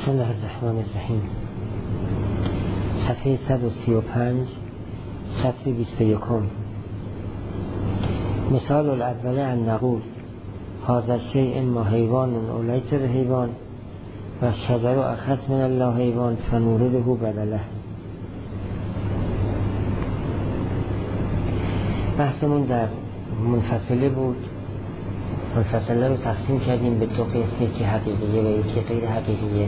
بسم الله الرحمن الرحیم. صفحه 135 سطر 21. مثال الاول ان نقول هذا الشیء اما حیوان او لیس بحیوان و الشجر اخص من الله حیوان فنورده بدله. بحثمون در منفصله بود. منفصله رو تقسیم کردیم به دو قسم، یکی حقیقیه و یکی غیر حقیقیه.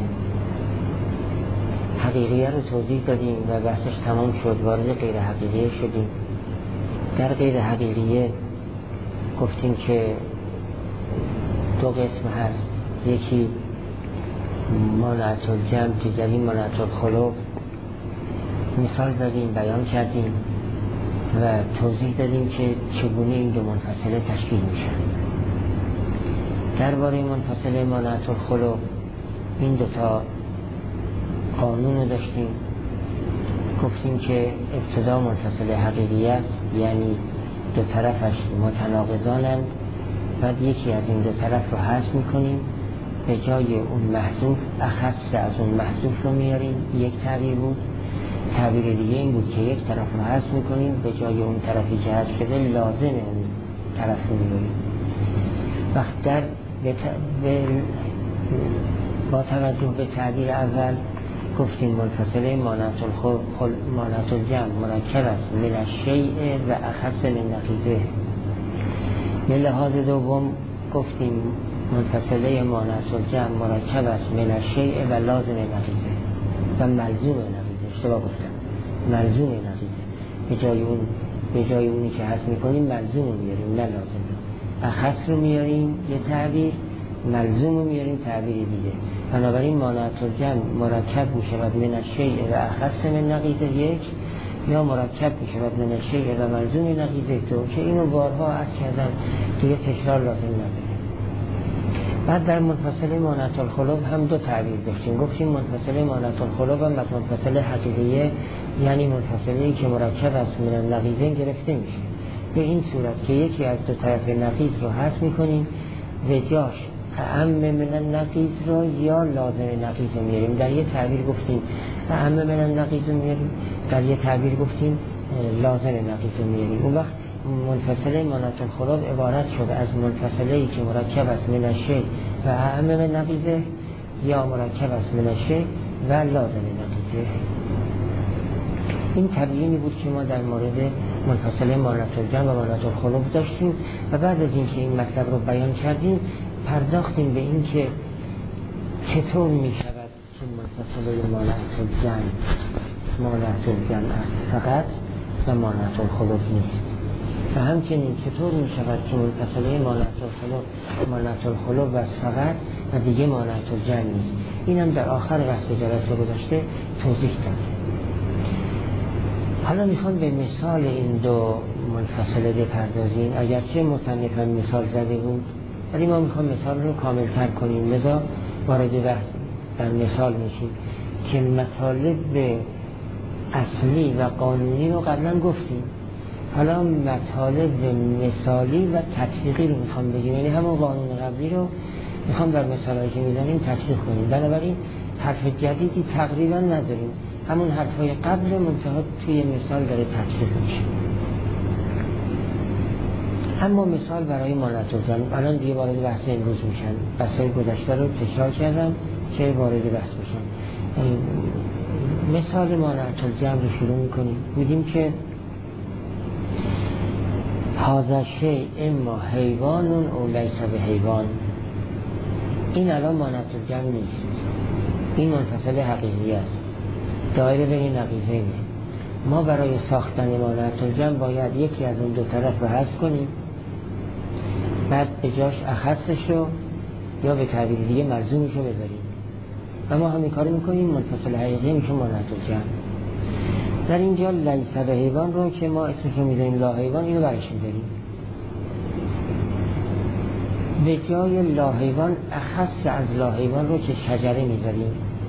حقیقیه رو توضیح دادیم و بحثش تمام شد، وارد غیر حقیقیه شدیم. در غیر حقیقیه گفتیم که دو قسم هست، یکی مانعت الجمع، دیگری مانعت الخلق. مثال دادیم، بیان کردیم و توضیح دادیم که چگونه این دو منفصله تشکیل میشن. درباره منفصله مانعت الخلق این دوتا قانون رو داشتیم. گفتیم که ابتدا منفصله حقیقی است، یعنی دو طرفش متناقضانند. بعد یکی از این دو طرف رو حذف میکنیم، به جای اون محذوف اخص از اون محذوف رو میاریم. یک تعبیر بود. تعبیر دیگه این بود که یک طرف رو حذف میکنیم، به جای اون طرفی که حذف شده لازم اون طرف رو میاریم. وقت در با توجه به تعبیر اول گفتیم منفصله مانعت الجمع مرکب است من الشیء و اخص من نقیضه. به لحاظ دوم گفتیم منفصله مانعت الجمع مرکب است من الشیء و لازم نقیضه و ملزوم نقیضه. اشتباه گفتم، ملزوم نقیضه. به جای اونی که حذف میکنیم ملزوم رو میاریم، نه لازم. اخص رو میاریم یه تعبیر، ملزوم رو میاریم تعبیر دیگه. بنابراین مانعت الجمع مرکب میشود من الشیء و اخص من نقیضه یک، یا مرکب میشود من الشیء و ملزوم نقیضه دو، که اینو بارها عرض کردم دیگه تکرار لازم نداره. بعد در منفصله مانعت الخلق هم دو تعبیر داشتیم. گفتیم منفصله مانعت الخلق هم از منفصله حقیقیه، یعنی منفصله‌ای که مرکب از من النقیضه گرفته میشه به این صورت که یکی از دو طرف نقیض رو حذف میکنیم، به جاش اعم من النقیض رو یا لازم نقیض رو میاریم. در یه تعبیر گفتیم اعم من النقیض رو میاریم، در یه تعبیر گفتیم لازم نقیض رو میاریم. اون وقت منفصله مانعت الخلق عبارت شده از منفصله‌ای که مرکب است من الشیء و اعم من نقیضه، یا مرکب است من الشیء و لازم نقیضه. این تبیینی بود که ما در مورد منفصله مانعت الجمع و مانعت الخلق داشتیم و بعد از اینکه این مطلب رو بیان کردیم پرداختیم به این که چطور می شود که منفصله مانعت الجمع فقط و مانعت الخلق نیست، و همچنین چطور می شود که منفصله مانعت الخلق و فقط و دیگه مانعت الجمع نیست. اینم در آخر بحث جلسه گذشته توضیح دادیم. حالا میخوام به مثال این دو منفصله بپردازیم. اگرچه مصنف هم مثال زده بود، ولی ما میخوام مثال رو کامل تر کنیم، لذا وارد بحث در مثال میشیم که مطالب اصلی و قانونی رو قبلا گفتیم. حالا مطالب مثالی و تطبیقی رو میخوام بگیم، یعنی همون قانون قبلی رو میخوام در مثالایی که میزنیم تطبیق کنیم. بنابراین حرف جدیدی تقریبا نداریم، همون حرفای قبل منتها توی مثال داره تطبیق میشه. اما مثال برای مانعت الجمع، الان دیگه وارد بحث امروز میشن. بحثای گذشته رو تکرار کردم که وارد بحث بشن. مثال مانعت الجمع رو شروع میکنیم. میگیم که هذا الشیء اما حیوان او لیس بحیوان. این الان مانعت الجمع نیست، این منفصله حقیقی است، دایره بین نقیضین. ما برای ساختن مانعت الجمع باید یکی از اون دو طرف رو حذف کنیم، بعد به جاش اخصش رو یا به تعبیر دیگه ملزومش رو بذاریم. و ما همین کارو میکنیم، منفصله حقیقی میشه مانعت الجمع. در اینجا لیس بحیوان رو که ما اسمش رو میذاریم لا حیوان، اینو برش میذاریم. به جای لا حیوان اخص از لا حیوان رو که شجره میذاریم.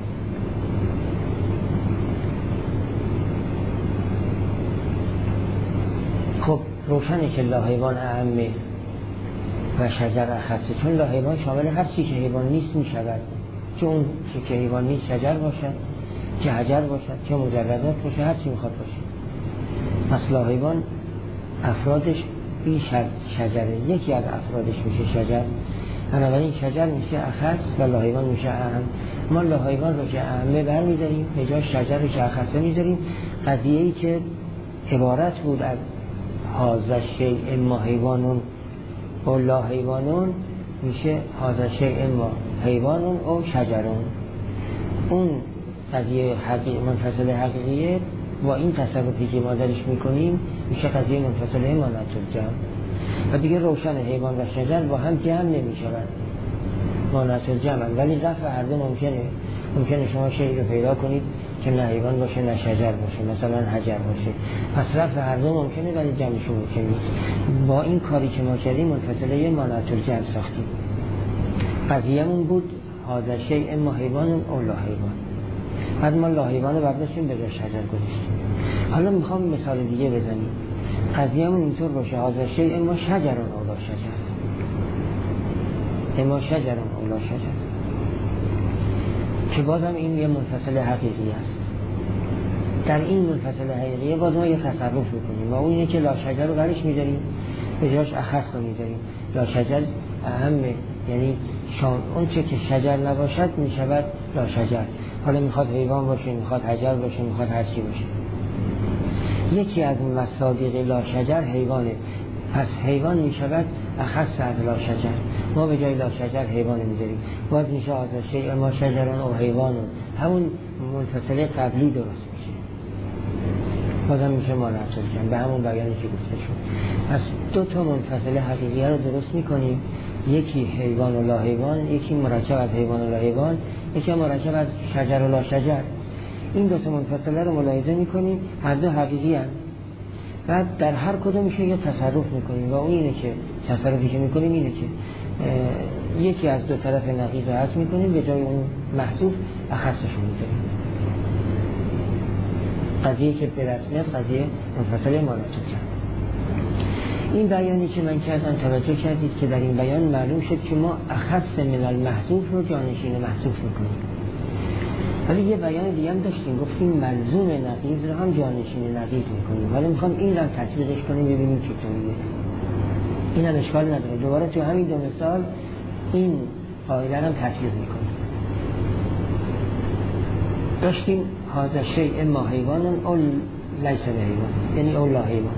خب روشنه که لا حیوان اعمه و شجر اخصه، چون لا حیوان شامل هر چی که حیوان نیست میشود. چه اون که حیوانی شجر باشد، چه حجر باشد، چه مجردات باشه، هر چی میخواد باشه. پس لاحیوان افرادش بیش از شجره، یکی از افرادش میشه شجر، بنابراین شجر میشه اخص و لاحیوان میشه اهم. ما لاحیوان رو که اهمه برمیداریم، به جای شجر رو که اخصه میذاریم. قضیه‌ای که عبارت بود از هذا شیء اما حیوانون و لا حیوانون میشه هذا شیء اما حیوانون و شجرون. اون قضیه منفصل حقیقیه و این تصرفی که ما درش میکنیم میشه قضیه منفصله مانعت الجمع و دیگه روشن حیوان و شجر با هم جمع نمیشوند، مانعت الجمع. ولی رفع هر دو ممکنه شما شیء رو پیدا کنید که نه حیوان باشه نه شجر باشه، مثلا حجر باشه، پس رفع هر دو ممکنه ولی جمعشون ممکن نیست. با این کاری که ما کردیم منفصله مانعت الجمع ساختیم. قضیه‌مون بود هذا شیء اما حیوان او لا حیوان. بعد ما لا حیوان رو برداشتیم به جای شجر گذاشتیم. حالا میخوام مثال دیگه بزنیم. قضیه‌مون اینطور باشه هذا شیء اما شجر او لا شجر، اما شجر او لا شجر، که بازم این یه منفصل حقیقی است. در این منفصل حقیقی باز ما یه تصرف میکنیم و اون اینه که لا شجر رو برش میذاریم، به جاش اخص رو میذاریم. لا شجر اهمه، یعنی اون چه که شجر نباشد میشود لا شجر. حالا میخواد حیوان باشه، میخواد حجر باشه، میخواد هر چی باشه. یکی از مصادیق لا شجر حیوانه، پس حیوان میشود اخص از لا شجر. ما به جای لا شجر حیوان میذاریم، باز میشه هذا شیء اما شجران او حیوانون، همون منفصله قبلی درست میشه، بازم میشه مانعت الجمع به همون بیانی که گفته شد. پس دو تا منفصله حقیقی رو درست میکنیم، یکی حیوان و لا حیوان، یکی مرکب از حیوان و لا حیوان، یکی مرکب از شجر و لا شجر. این دو تا منفصله رو ملاحظه میکنیم، هر دو حقیقی هستند. بعد در هر کدوم میشه یه تصرف میکنیم و اون اینه که تصرفی که میکنیم اینه که یکی از دو طرف نقیض رو حذف میکنیم، به جای اون محذوف اخصش رو میذاریم. قضیه که به رسمیت قضیه منفصله مانعت الجمع. این بیانی که من کردم توجه کردید که در این بیان معلوم شد که ما اخص من المحذوف رو جانشین محذوف میکنیم. ولی یه بیان دیگه هم داشتیم، گفتیم ملزوم نقیض رو هم جانشین نقیض میکنیم. ولی میخوام این رو هم تطبیقش کنیم ببینیم چطوریه. این هم اشکال نداره، دوباره تو همین دو مثال این قاعده رو هم تطبیق میکنیم. داشتیم هذا شیء اما حیوان او لیس حیوان، یعنی او لا حیوان.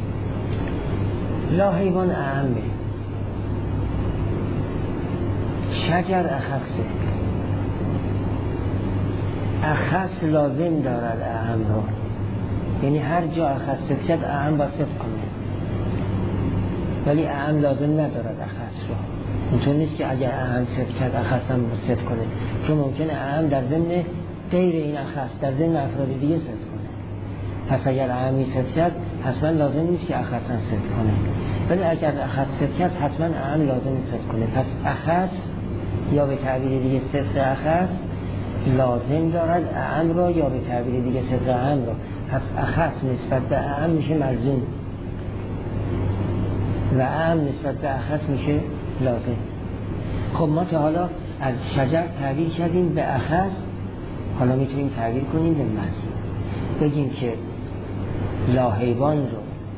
لا حیوان اعمه، شجر اخصه، اخص لازم دارد اهم رو، یعنی هر جا اخص شد اهم با صدق کنه، ولی اهم لازم ندارد اخص رو. اینطور نیست که اگر اهم صدق کرد اخص هم صدق کنه، چون ممکنه اهم در ضمن غیر این اخص در ضمن افراد دیگه صدق کنه. پس اگر اهمی صدق کرد حتما لازم نیست که اخص هم صدق کنه، ولی اگر اخص صدق کرد حتما اهم لازم صدق کنه. پس اخص یا به تعبیر دیگه صدق اخص لازم دارد اهم را، یا به تعبیر دیگه صدق اهم را. پس اخص نسبت به اهم میشه ملزوم و اهم نسبت به اخص میشه لازم. خب ما تا حالا از شجر تعبیر کردیم به اخص، حالا میتونیم تعبیر کنیم به ملزوم. بگیم که لا حیوان رو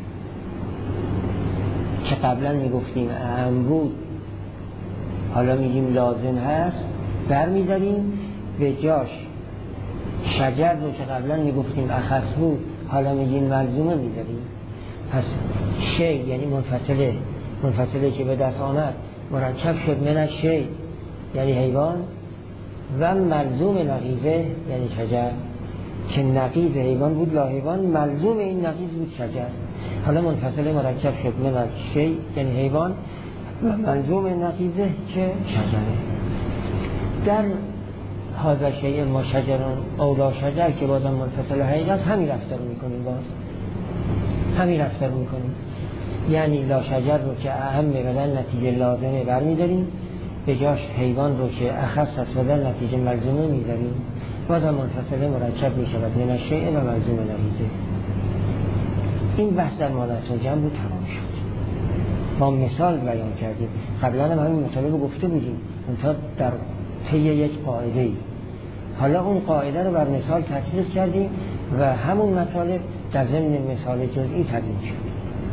که قبلا میگفتیم اهم بود حالا میگیم لازم هست، برمیداریم به جاش شجر رو که قبلا میگفتیم اخص بود حالا میگیم ملزومه میذاریم. پس شی یعنی منفصله که به دست آمد مرکب شد من از شی یعنی حیوان و ملزوم نقیضه یعنی شجر، که نقیض حیوان بود لا حیوان، ملزوم این نقیض بود شجر. حالا منفصله مرکب شد من از شی یعنی حیوان و ملزوم نقیضه که شجره. در هذا شیء ما شجران او لا شجر که بازم منفصل حقیقت همین رفتار میکنیم، باز همین رفتار میکنیم، یعنی لا شجر رو که اهمه و در نتیجه لازمه برمیداریم، به جاش حیوان رو که اخص است و در نتیجه ملزومه میذاریم، بازم منفصله مرکب میشود من الشیء و ملزوم نقیضه. این بحث در مانعت الجمع بود تمام شد. ما مثال بیان کردیم، قبلا هم همین مطالب گفته بودیم، اونتا در طی یک قاعده. حالا اون قاعده رو بر مثال تطبیق کردیم و همون مطالب در ضمن مثال جزئی تدوین شد.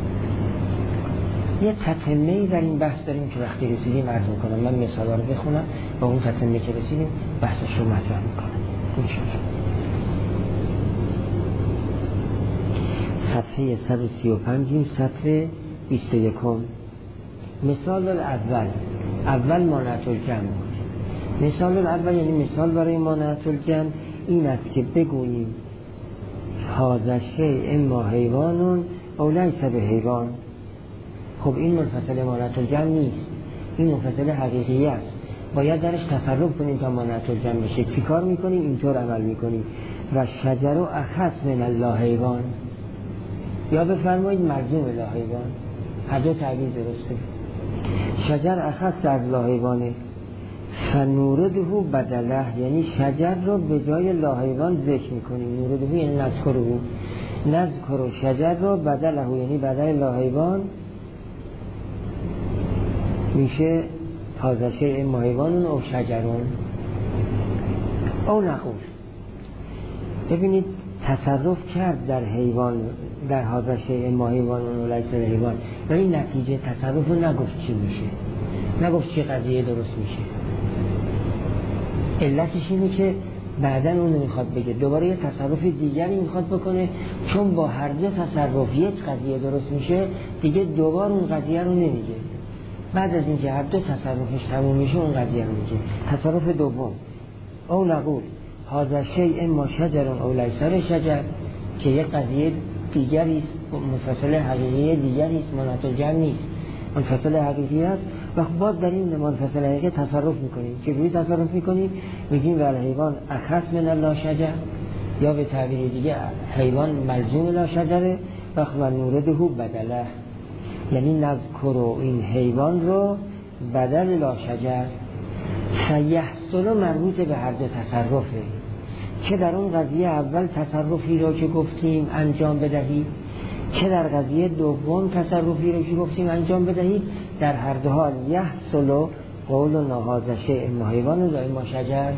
یه تتمه‌ای در این بحث داریم که وقتی رسیدیم عرض میکنم. من مثالا رو بخونم و اون تتمه که رسیدیم بحثش رو مطرح میکنم انشاءالله. صفحه 135 صفحه 21. مثال اول مانعت الجمع. مثال اول یعنی مثال برای مانعت الجمع این است که بگوییم هذا الشیء اما حیوان او لیس بحیوان. خب این منفصل مانعت الجمع نیست، این منفصل حقیقی است. باید درش تصرف کنیم تا مانعت الجمع بشه. چی کار میکنیم؟ اینطور عمل میکنیم. و شجر اخص من الله حیوان، یا بفرمایید ملزوم لا حیوان، هر دو تعبیر درسته. شجر اخص از لا حیوانه، فنورده بدله، یعنی شجر رو به جای لا حیوان ذکر میکنیم. نورده یعنی نذکره شجر رو بدله، یعنی بدل لا حیوان میشه هذا شیء اما حیوان او شجرون او نخور. ببینید تصرف کرد در حیوان، در هذا شیء اما حیوان او لیس بحیوان، ولی نتیجه تصرف رو نگفت چی میشه، نگفت چی قضیه درست میشه. علتش اینه که بعدن اون میخواد بگه دوباره یه تصرف دیگری میخواد بکنه، چون با هر دو تصرف یک قضیه درست میشه دیگه دوباره اون قضیه رو نمیگه. بعد از اینکه هر دو تصرفش تموم میشه اون قضیه رو میگه. تصرف دوم او نقول هذا شیء اما شجر او لیس شجر، که یک قضیه دیگری است، منفصل حقیقی دیگری است، مانعت الجمع نیست، منفصل حقیقی است. و باز در این منفصل حقیقی تصرف میکنیم. چجوری تصرف میکنیم؟ میگیم ول حیوان اخص من الله شجر، یا به تعبیر دیگه حیوان ملزوم لا شجره و نورده بدله، یعنی نذکر این حیوان رو بدل لا شجر. فیحصل مربوط به هر دو تصرفه، که در اون قضیه اول تصرفی رو که گفتیم انجام بدهید، که در قضیه دوم تصرفی رو که گفتیم انجام بدهید. در هر دو حال یحصل قول هذا شیء اما حیوان و اما شجر.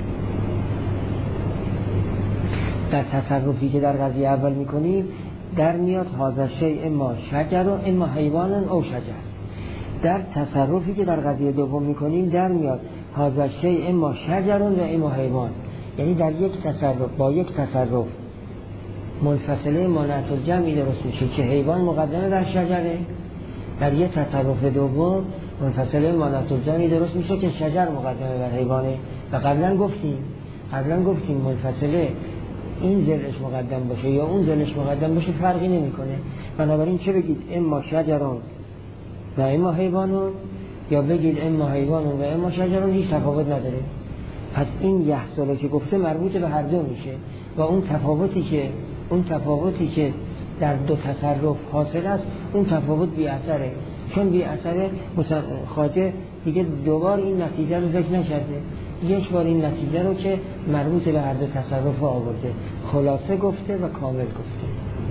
در تصرفی که در قضیه اول میکنیم در میاد هذا شیء اما شجر و اما حیوان او شجر. در تصرفی که در قضیه دوم میکنیم در میاد هذا شیء اما شجر و اما حیوان. یعنی در یک تصرف با یک تصرف منفصله مانعت الجمعی درست میشه که حیوان مقدمه بر شجره. در یک تصرف دوم منفصله مانعت الجمعی درست میشه که شجر مقدمه بر حیوانه. و قبلا گفتیم منفصله این ذلش مقدم باشه یا اون ذلش مقدم باشه فرقی نمیکنه. بنابراین چه بگید اما شجرون و اما حیوانون، یا بگید اما حیوانون و اما شجرون، هیچ تفاوت نداره. پس این یحصل که گفته مربوط به هر دو میشه و اون تفاوتی که در دو تصرف حاصل است اون تفاوت بی اثره. چون بی اثره خواجه دیگه دوبار این نتیجه رو ذکر نکرده، یک بار این نتیجه رو که مربوط به هر دو تصرف آورده، خلاصه گفته و کامل گفته.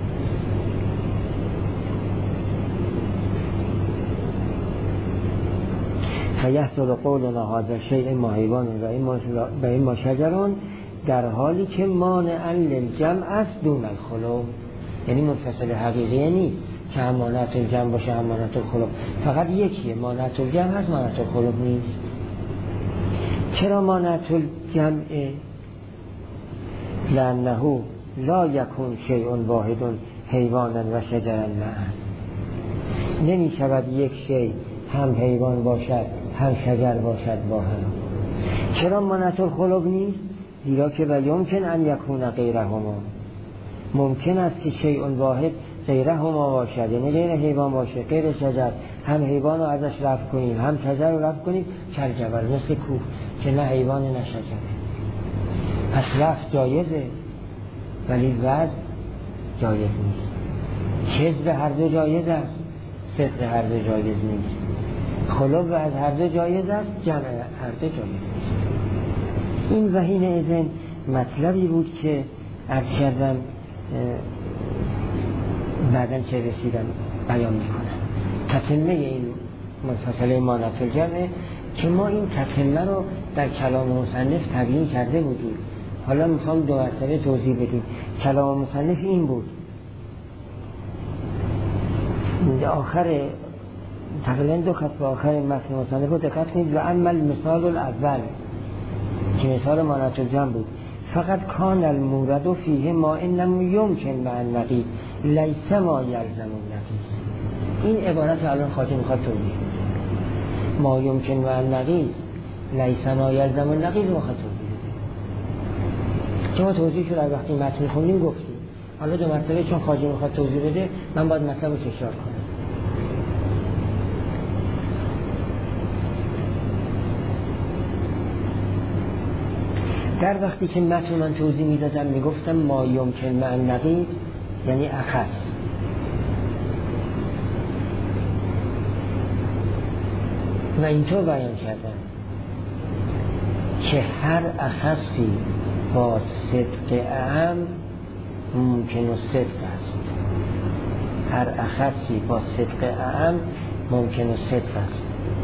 فیحصل قولنا هذا شیء اما حیوان و اما شجرون، در حالی که مانعا للجمع است دون الخلو، یعنی منفصل حقیقی نیست که هم مانعت الجمع باشه هم مانعت الخلو، فقط یکیه، مانعت الجمع هست مانعت الخلو نیست. چرا مانعت الجمع؟ لانه لا یکون شیء واحد حیوانا و شجرا معا، نمی شود یک شیء هم حیوان باشد هم شجر باشد با هم. چرا مانعت الخلو نیست؟ زیرا که و یمکن ان یکون غیرهما، ممکن است که شیء واحد غیرهما باشد، یعنی غیر حیوان باشه غیر شجر، هم حیوان رو ازش رفع کنیم هم شجر رو رفع کنیم، کالجبل مثل کوه که نه حیوان نه شجره. پس رفع جایزه ولی وضع جایز نیست. کذب هر دو جایز است، صدق هر دو جایز نیست. خلو از هر دو جایز است، جمع هر دو جایز نیست. این وحین اذن مطلبی بود که عرض کردم بعدن که رسیدم بیان میکنم. تتمه این منفصله مانعت الجمع که ما این تتمه رو در کلام مصنف تبیین کرده بودیم. حالا میخوام دو مرتبه توضیح بدیم. کلام مصنف این بود، آخر تقریبا 2 خط به آخر متن مصنف رو دقت کنید. و اما مثال الاول که مثال مانعة الجمع بود، فقط کان المورد فیه ما انم یمکن مع النقیض لیس ما یلزم النقیض. این عبارت الان خاطر میخواد توضیح بده. ما یمکن مع النقیض لیس ما یلزم النقیض میخواد توضیح بده. شما توضیح شد در وقتی متن میخونیم گفتیم. حالا دو مرتبه چون خاطر میخواد توضیح بده من باید مطلب رو تکرار کنم. در وقتی که متن من توضیح میدادم میگفتم ما یمکن مع النقیض یعنی اخص. و اینطور بیان کردم که هر اخصی با صدق اعم ممکن و صدق است. هر اخصی با صدق اعم ممکن و صدق است.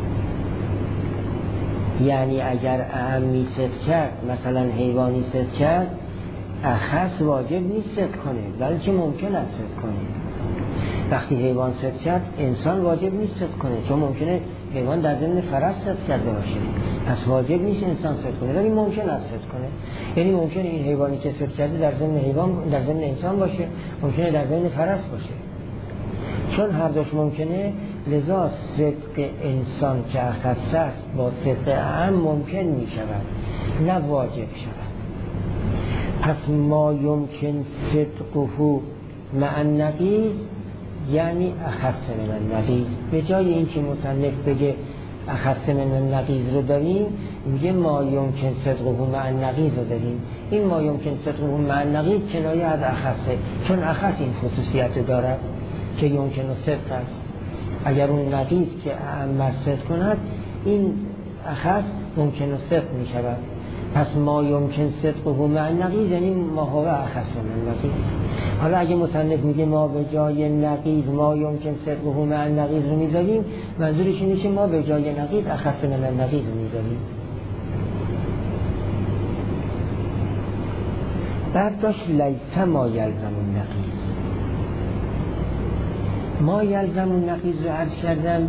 یعنی اگر اعمی صدق کرد، مثلا حیوانی صدق کرد، اخص واجب نیست صدق کنه بلکه ممکن است صدق کنه. وقتی حیوان صدق کرد انسان واجب نیست صدق کنه، چون ممکنه حیوان در ضمن فرس صدق کرده باشه، پس واجب نیست انسان صدق کنه ولی ممکن است صدق کنه. یعنی ممکنه این حیوانی که صدق کرده در ضمن حیوان در ضمن انسان باشه، ممکنه در ضمن فرس باشه. چون هر دوش ممکنه، لذا صدق انسان که اخص است با صدق اعم ممکن می شود نه واجب شود. پس ما یمکن صدقه مع النقیض یعنی اخص من النقیض. به جای این که مصنف بگه اخص من النقیض رو داریم، میگه ما یمکن صدقه مع النقیض رو داریم. این ما یمکن صدقه مع النقیض کنایه از اخصه، چون اخص این خصوصیت رو دارد که یمکن و صدق است. اگر اون نقیض که اعم صدق کند، این اخص ممکن و صدق می شود. پس ما یمکن صدقه مع النقیض یعنی ما هو اخص من النقیض. حالا اگه مصنف میگه ما به جای نقیض ما یمکن صدقه مع النقیض رو میذاریم، منظورش اینه که ما به جای نقیض اخص من النقیض رو میذاریم. بعد داشت لیس ما یلزم النقیض. ما یلزم النقیض رو عرض کردم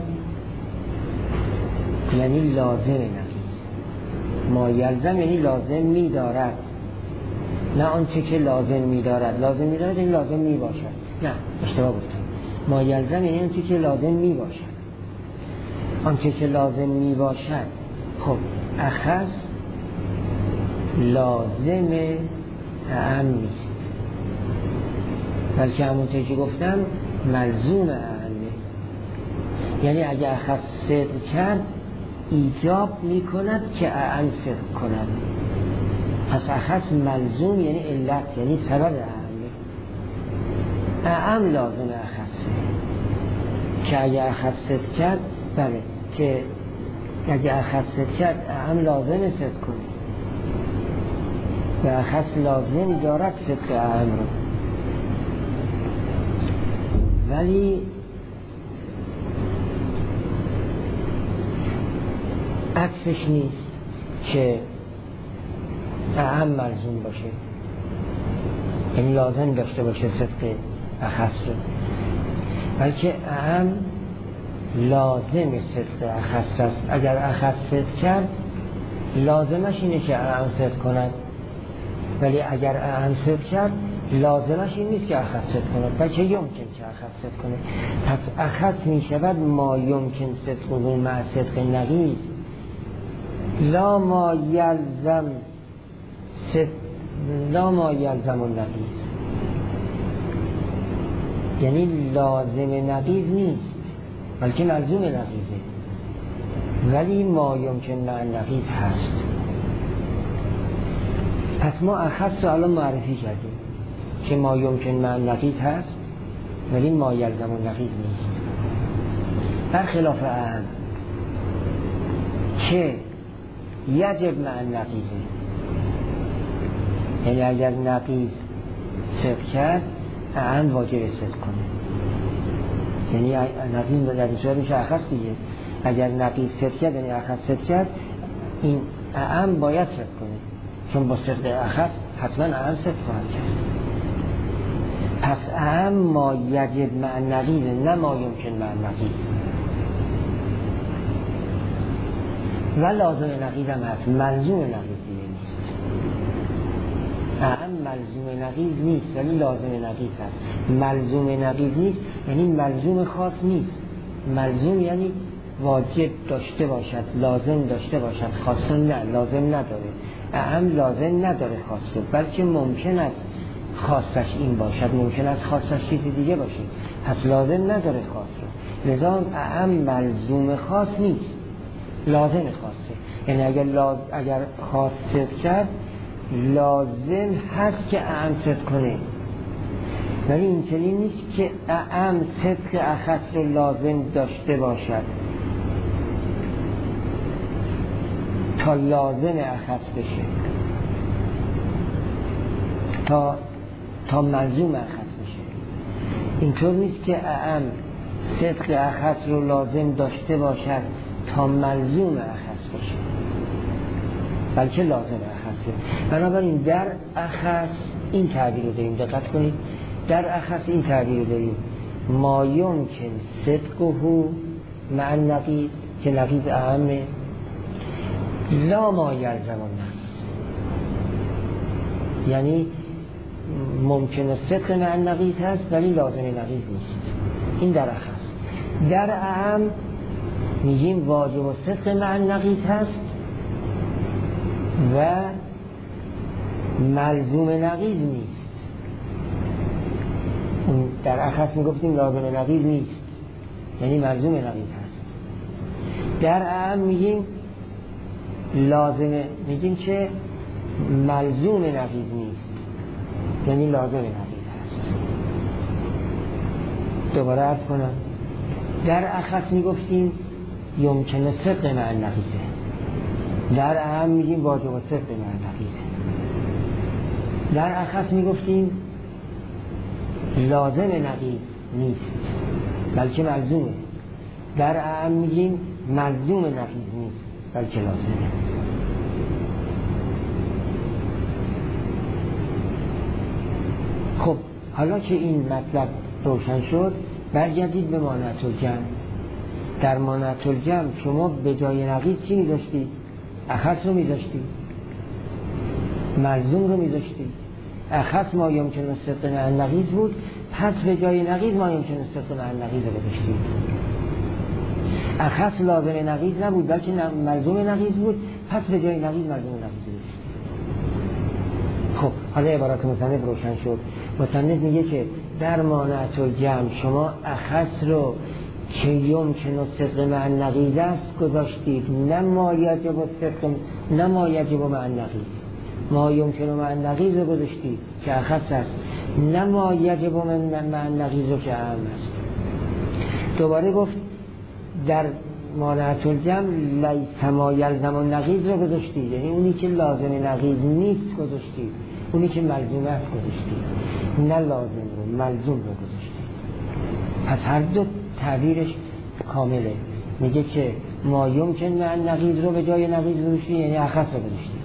یعنی لازم نقیض. ما یلزم یعنی لازم می دارد، نه آنچه که لازم می دارد. لازم می دارد یعنی لازم می باشد. نه، اشتباه گفتم. ما یلزم یعنی آنچه که لازم می باشد. آنچه که لازم می باشد. خب اخص لازم اعم نیست، بلکه همونطور که گفتم ملزوم اعمه. یعنی اگر اخص صدق کرد ایجاب می کند که اعم صدق کند. پس اخص ملزوم یعنی علت، یعنی سبب اعمه. اعم لازم اخصه که اگر اخص صدق کرد، بله، که اگر اخص صدق کرد اعم لازم صدق کنه و اخص لازم دارد صدق اعم رو. ولی عکسش نیست که اعم ملزوم باشه، یعنی لازم داشته باشه صدق اخص رو، بلکه اعم لازم صدق اخص است. اگر اخص صدق کرد لازمش اینه که اعم صدق کند، ولی اگر اعم صدق کرد لازمش این نیست که اخص صدق کند، بلکه یمکن که اخص صدق کنه. پس اخص می شود ما یمکن صدقه مع صدق نقیض لا ما یلزم النقیض. یعنی لازم نقیض نیست بلکه ملزوم نقیضه، ولی ما یمکن مع النقیض هست. پس ما اخص رو الان معرفی کردیم که ما یمکن مع النقیض هست ولی ما یلزم النقیض نیست، برخلاف اعم که یجب مع النقیضه. یعنی اگر نقیض صدق کرد اعم واجب صدق کنه، یعنی نقیض در این صورت میشه اخص دیگه. اگر نقیض صدق کرد یعنی اخص صدق کرد، این اعم باید صدق کنه، چون با صدق اخص حتما اعم صدق خواهد کرد. پس اعم ما یجب مع نقیض، نه ما یمکن مع نقیض. و لازم نقیض هم هست، ملزوم نقیض نیست. اعم ملزوم نقیض نیست ولی لازم نقیض هست. ملزوم نقیض نیست یعنی ملزوم خاص نیست. ملزوم یعنی واجب داشته باشد، لازم داشته باشد، خاص نه، لازم نداره. اعم لازم نداره خاص رو، بلکه ممکن است خاصش این باشد، ممکن است خاصش چیزی دیگه باشه، پس لازم نداره خاص رو. لذا اعم ملزوم خاص نیست، لازم خاصه. یعنی اگر خاص صدق کرد لازم هست که اعم صدق کنه، ولی اینطوری نیست که اعم صدق اخص رو لازم داشته باشد تا لازم اخص بشه، تا ملزوم اخص بشه. اینطور نیست که اعم صدق اخص رو لازم داشته باشد تا ملزوم اخص بشه، بلکه لازم اخصه. بنابراین در اخص این تعبیر رو داریم، دقت کنید، در اخص این تعبیر رو داریم: ما یمکن صدقه مع نقیض، که نقیض اعمه، لا ما یلزم نقیض، یعنی ممکن صدق مع نقیض هست ولی لازم نقیض نیست. این در اخص. در اعم میگیم واجب و صدق مع نقیض هست و ملزوم نقیض نیست. در اخص میگفتیم لازم نقیض نیست یعنی ملزوم نقیض هست. در اعم میگیم لازم، میگیم که ملزوم نقیض نیست یعنی لازم نقیض هست. دوباره عرض کنم، در اخص میگفتیم یمکن صدق مع نقیضه، در اعم میگیم واجب و صدق مع نقیضه. در اخص میگفتیم لازم نقیض نیست بلکه ملزومه، در اعم میگیم ملزوم نقیض نیست بلکه لازمه. خب حالا که این مطلب روشن شد، برگردید به مانعة الجمع. در مانعة الجمع شما به جای نقیض چی میذاشتی؟ اخص رو میذاشتی، ملزوم رو میذاشتی. اخص ما یمکن صدق مع نقیض بود، پس به جای نقیض ما یمکن صدق مع نقیض رو گذاشتی. اخص لازم نقیض نبود بلکه ملزوم نقیض بود، پس به جای نقیض ملزوم نقیض رو گذاشتی. خب حالا عبارت مصنف روشن شد. مصنف میگه که در مانعة الجمع شما اخص رو که یمکن صدق مع نقیض است گذاشتید، نه ما یجب مع نقیض. ما یمکن مع نقیض رو گذاشتید که اخص است، نه ما یجب مع نقیض رو که اعم است. دوباره گفت در مانعة الجمع لیس ما یلزم نقیض رو گذاشتید، یعنی اونی که لازم نقیض نیست گذاشتید، اونی که ملزوم است گذاشتید، نه لازم رو، ملزوم رو گذاشتید. پس هر دو تعبیرش کامله. میگه که ما یمکن مع نقیض رو به جای نقیض گذاشتید یعنی اخص رو گذاشتید،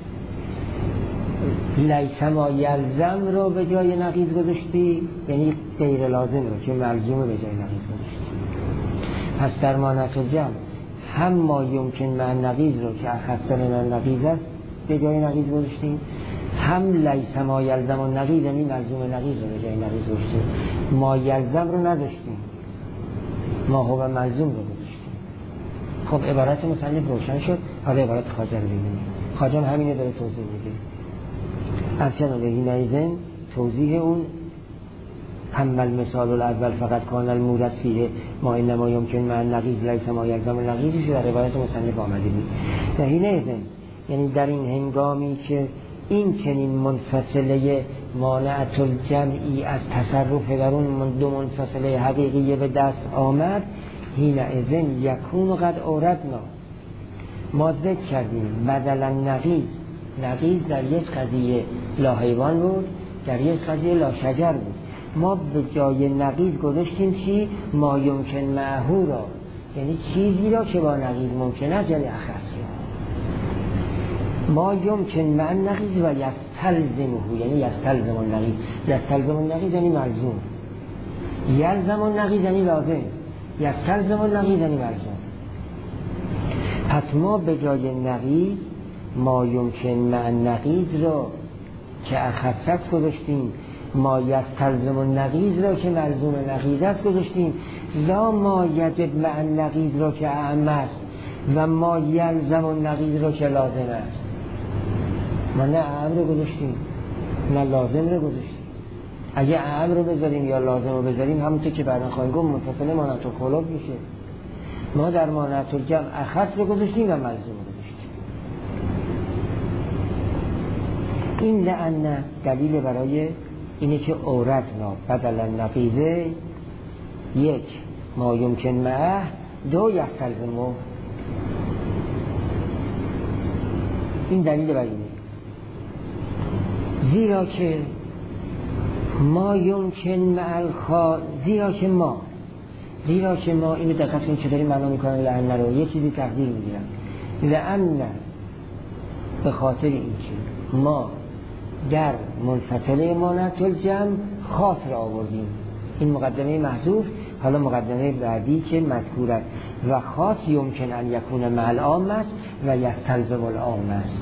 لیس ما یلزم رو به جای نقیض گذاشتی یعنی غیر لازم رو که ملزوم به جای نقیض گذاشتی. پس در مانعة الجمع هم ما یمکن مع نقیض رو که اخص من نقیض است به جای نقیض گذاشتیم، هم لیس ما یلزم نقیض یعنی ملزوم نقیض رو به جای نقیض گذاشتیم. ما یلزم رو نداشتیم، ما هو ملزوم رو گذاشتیم. خب عبارت مصنف روشن شد. حالا عبارت خواجه رو ببینیم. خواجه هم همینه داره توضیح میده. اصلا لحینئذ توضیح اون هم المثال الاول فقط کان المورد فیه ما انما یمکن مع نقیض لیس ما یلزم نقیضی که در روایت مصنف آمده بود. لحینئذ یعنی در این هنگامی که این چنین منفصله مانعة الجمعی از تصرف در اون دو منفصله حقیقیه به دست آمد، حینئذ یکون قد اوردنا، ما ذکر کردیم بدل نقیض. نقیض در یک قضیه لا حیوان بود، در یک قضیه لا شجر بود. ما به جای نقیض گذاشتیم چی؟ ما یمکن معهو را، یعنی چیزی را که با نقیض ممکن است، یعنی اخص را. ما یمکن مع النقیض و یستلزمه، یعنی یستلزم النقیض. یستلزم النقیض یعنی ملزوم، یلزم النقیض یعنی لازم، یستلزم النقیض یعنی ملزوم. پس ما به جای نقیض ما یمکن مع النقیض رو که اخصص گذاشتیم، ما یستلزم النقیض رو که ملزوم نقیض است گذاشتیم، لا ما یجب مع النقیض رو که اعم است و ما یلزم النقیض رو که لازم است. ما نه اعم رو گذاشتیم نه لازم رو گذاشتیم. اگه اعم رو بذاریم یا لازم رو بذاریم همونطور که بعدا خواهیم گفت منفصل مانعت الخلاف میشه. ما در مانعت الجمع اخص رو گذاشتیم و ملزوم رو گذاشتیم. این لأن دلیل برای اینه که اوردنا بدل النقیض یک ما یمکن معه، دو یستلزمه. این دلیل برای اینه زیرا که ما یمکن مع زیرا که ما اینو دقت کنید چطوری معنا میکنن لأن رو یه چیزی تقدیر میگیرن. لأن به خاطر اینکه ما در منفصله مانعت الجمع خاص را آوردیم، این مقدمه محذوف. حالا مقدمه بعدی که مذکور است و خاص یمکن ان یکون مع العام است و یستلزم العام است.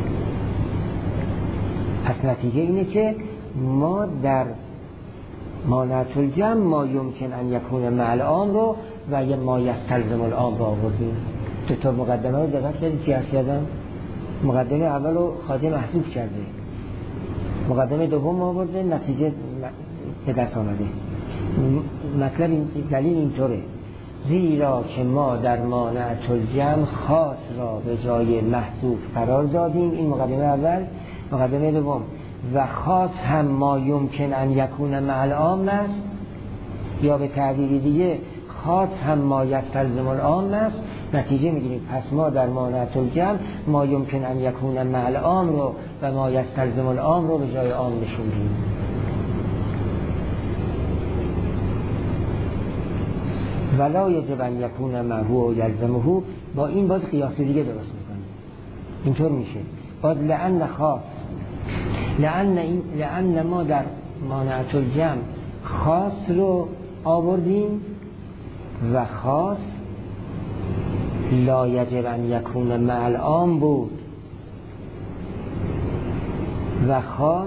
پس نتیجه اینه که ما در مانعت الجمع ما یمکن ان یکون مع العام رو و ما یستلزم العام رو آوردیم. دو تا مقدمه رو دقت کردید چی عرض کردم؟ مقدمه اول رو خواجه محذوف کرده، مقدمه دوم آورده، نتیجه به دست آمده. مطلب دلیل اینطوره زیرا که ما در مانعت الجمع خاص را به جای محذوف قرار دادیم. این مقدمه اول. مقدمه دوم و خاص هم ما یمکن ان یکون مع العام است، یا به تعبیر دیگه خاص هم ما یستلزم العام است. نتیجه میگیریم پس ما در مانعت الجمع ما یمکن ان یکون مع العام رو و ما یستلزم العام رو به جای عام نشوندیم. ولا یجب ان یکون معه و یلزمه. با این باز قیاس دیگه درست میکنیم. اینطور میشه باز لأن خاص، لأن ما در مانعت الجمع خاص رو آوردیم و خاص لا یجب ان یکون مع العام بود و خاص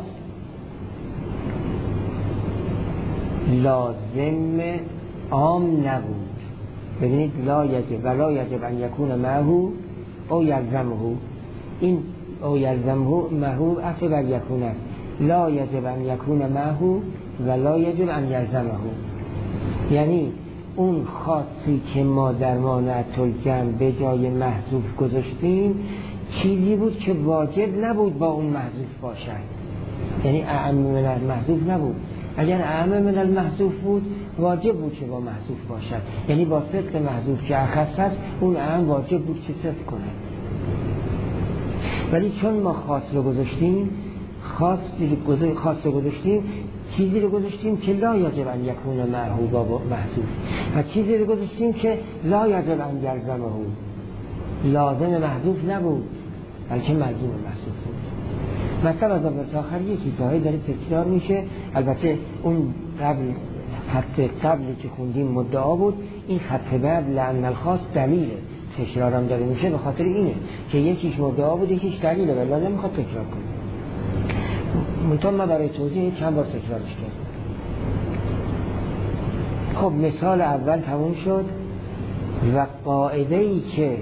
لازم عام نبود. ببینید لا یجب و لا یجب ان یکون معه او یلزمه. این او یلزمه معه اصل بر یکون است. لا یجب ان یکون معه و لا یجب ان یلزمه. یعنی اون خاصی که ما در مانعت الجمع به جای محذوف گذاشتیم چیزی بود که واجب نبود با اون محذوف باشد، یعنی اعم من المحذوف نبود. اگر اعم من المحذوف بود واجب بود که با محذوف باشد، یعنی با صدق محذوف که اخص است اون اعم واجب بود که صدق کنه. ولی چون ما خاص رو گذاشتیم چیزی رو گذاشتیم که لا یجب ان یکون معه با محذوف و چیزی رو گذاشتیم که لا یجب ان یلزمه، لازم محذوف نبود بلکه ملزوم محذوف بود. مثلا از اول تا آخر یه چیزهایی داره تکرار میشه. البته اون خط قبلی که خوندیم مدعا بود، این خط بعد لأن الخاص دلیله تکرارم داره میشه. به خاطر اینه که یکیش مدعا بود یکیش دلیله ولی لازم میخواد تکرار کنه. منطقه ما برای توضیح چند بار تکرارش کرد. خب مثال اول تموم شد و قاعده‌ای که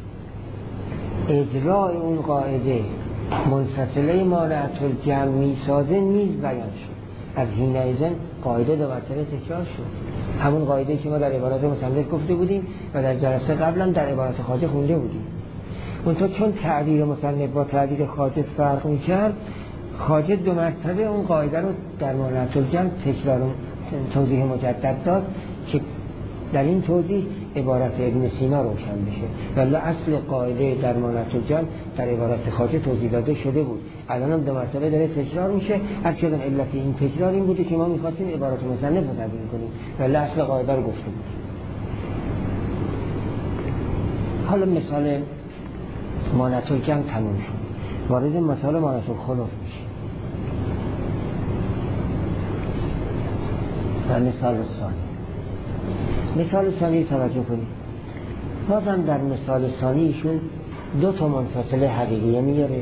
اجرای اون قاعده منفصله مانعت الجمع میسازه نیز بیان شد. از حینئذ قاعده دو مرتبه تکرار شد. همون قاعده که ما در عبارات مصنف گفته بودیم و در جلسه قبلا در عبارات خواجه خونده بودیم. منتها چون تعبیر مصنف با تعبیر خواجه فرق می‌کرد، خواجه دو مرتبه اون قاعده رو در مانعت الجمع تکرار توضیح مجدد داد که در این توضیح عبارت ابن سینا روشن بشه. ولی اصل قاعده در مانعت الجمع در عبارت خواجه توضیح داده شده بود. الان هم دو مرتبه داره تکرار میشه. اصلا علت این تکرار این بوده که ما می‌خواستیم عبارت مصنف رو تبیین کنیم ولی اصل قاعده رو گفته بود. حالا مثال مانعت الجمع تموم شد. وارد مثال مانعة الخلق میشه. و مثال ثانی توجه کنید. بازم در مثال ثانی ایشون دو تا منفصله حقیقیه میاره،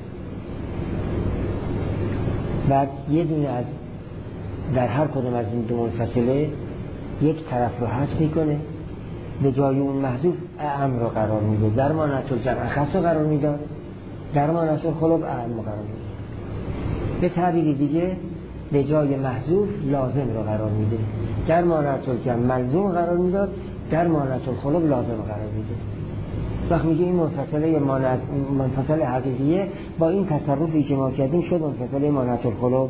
بعد یه دونه از در هر کدوم از این دو منفصله یک طرف رو حذف میکنه، به جای اون محذوف اعم رو قرار میده. در مانعة الجمع اخص رو قرار میداد، در مانعة الخلق اعم رو قرار میده. به تعبیر دیگه به جای محذوف لازم رو قرار میده. در مانعة الجمع ملزوم قرار میداد، در مانعة الخلق لازم رو قرار میده. وقت میگه این منفصل حقیقیه با این تصرفی که ما کردیم شد منفصل مانعة الخلق.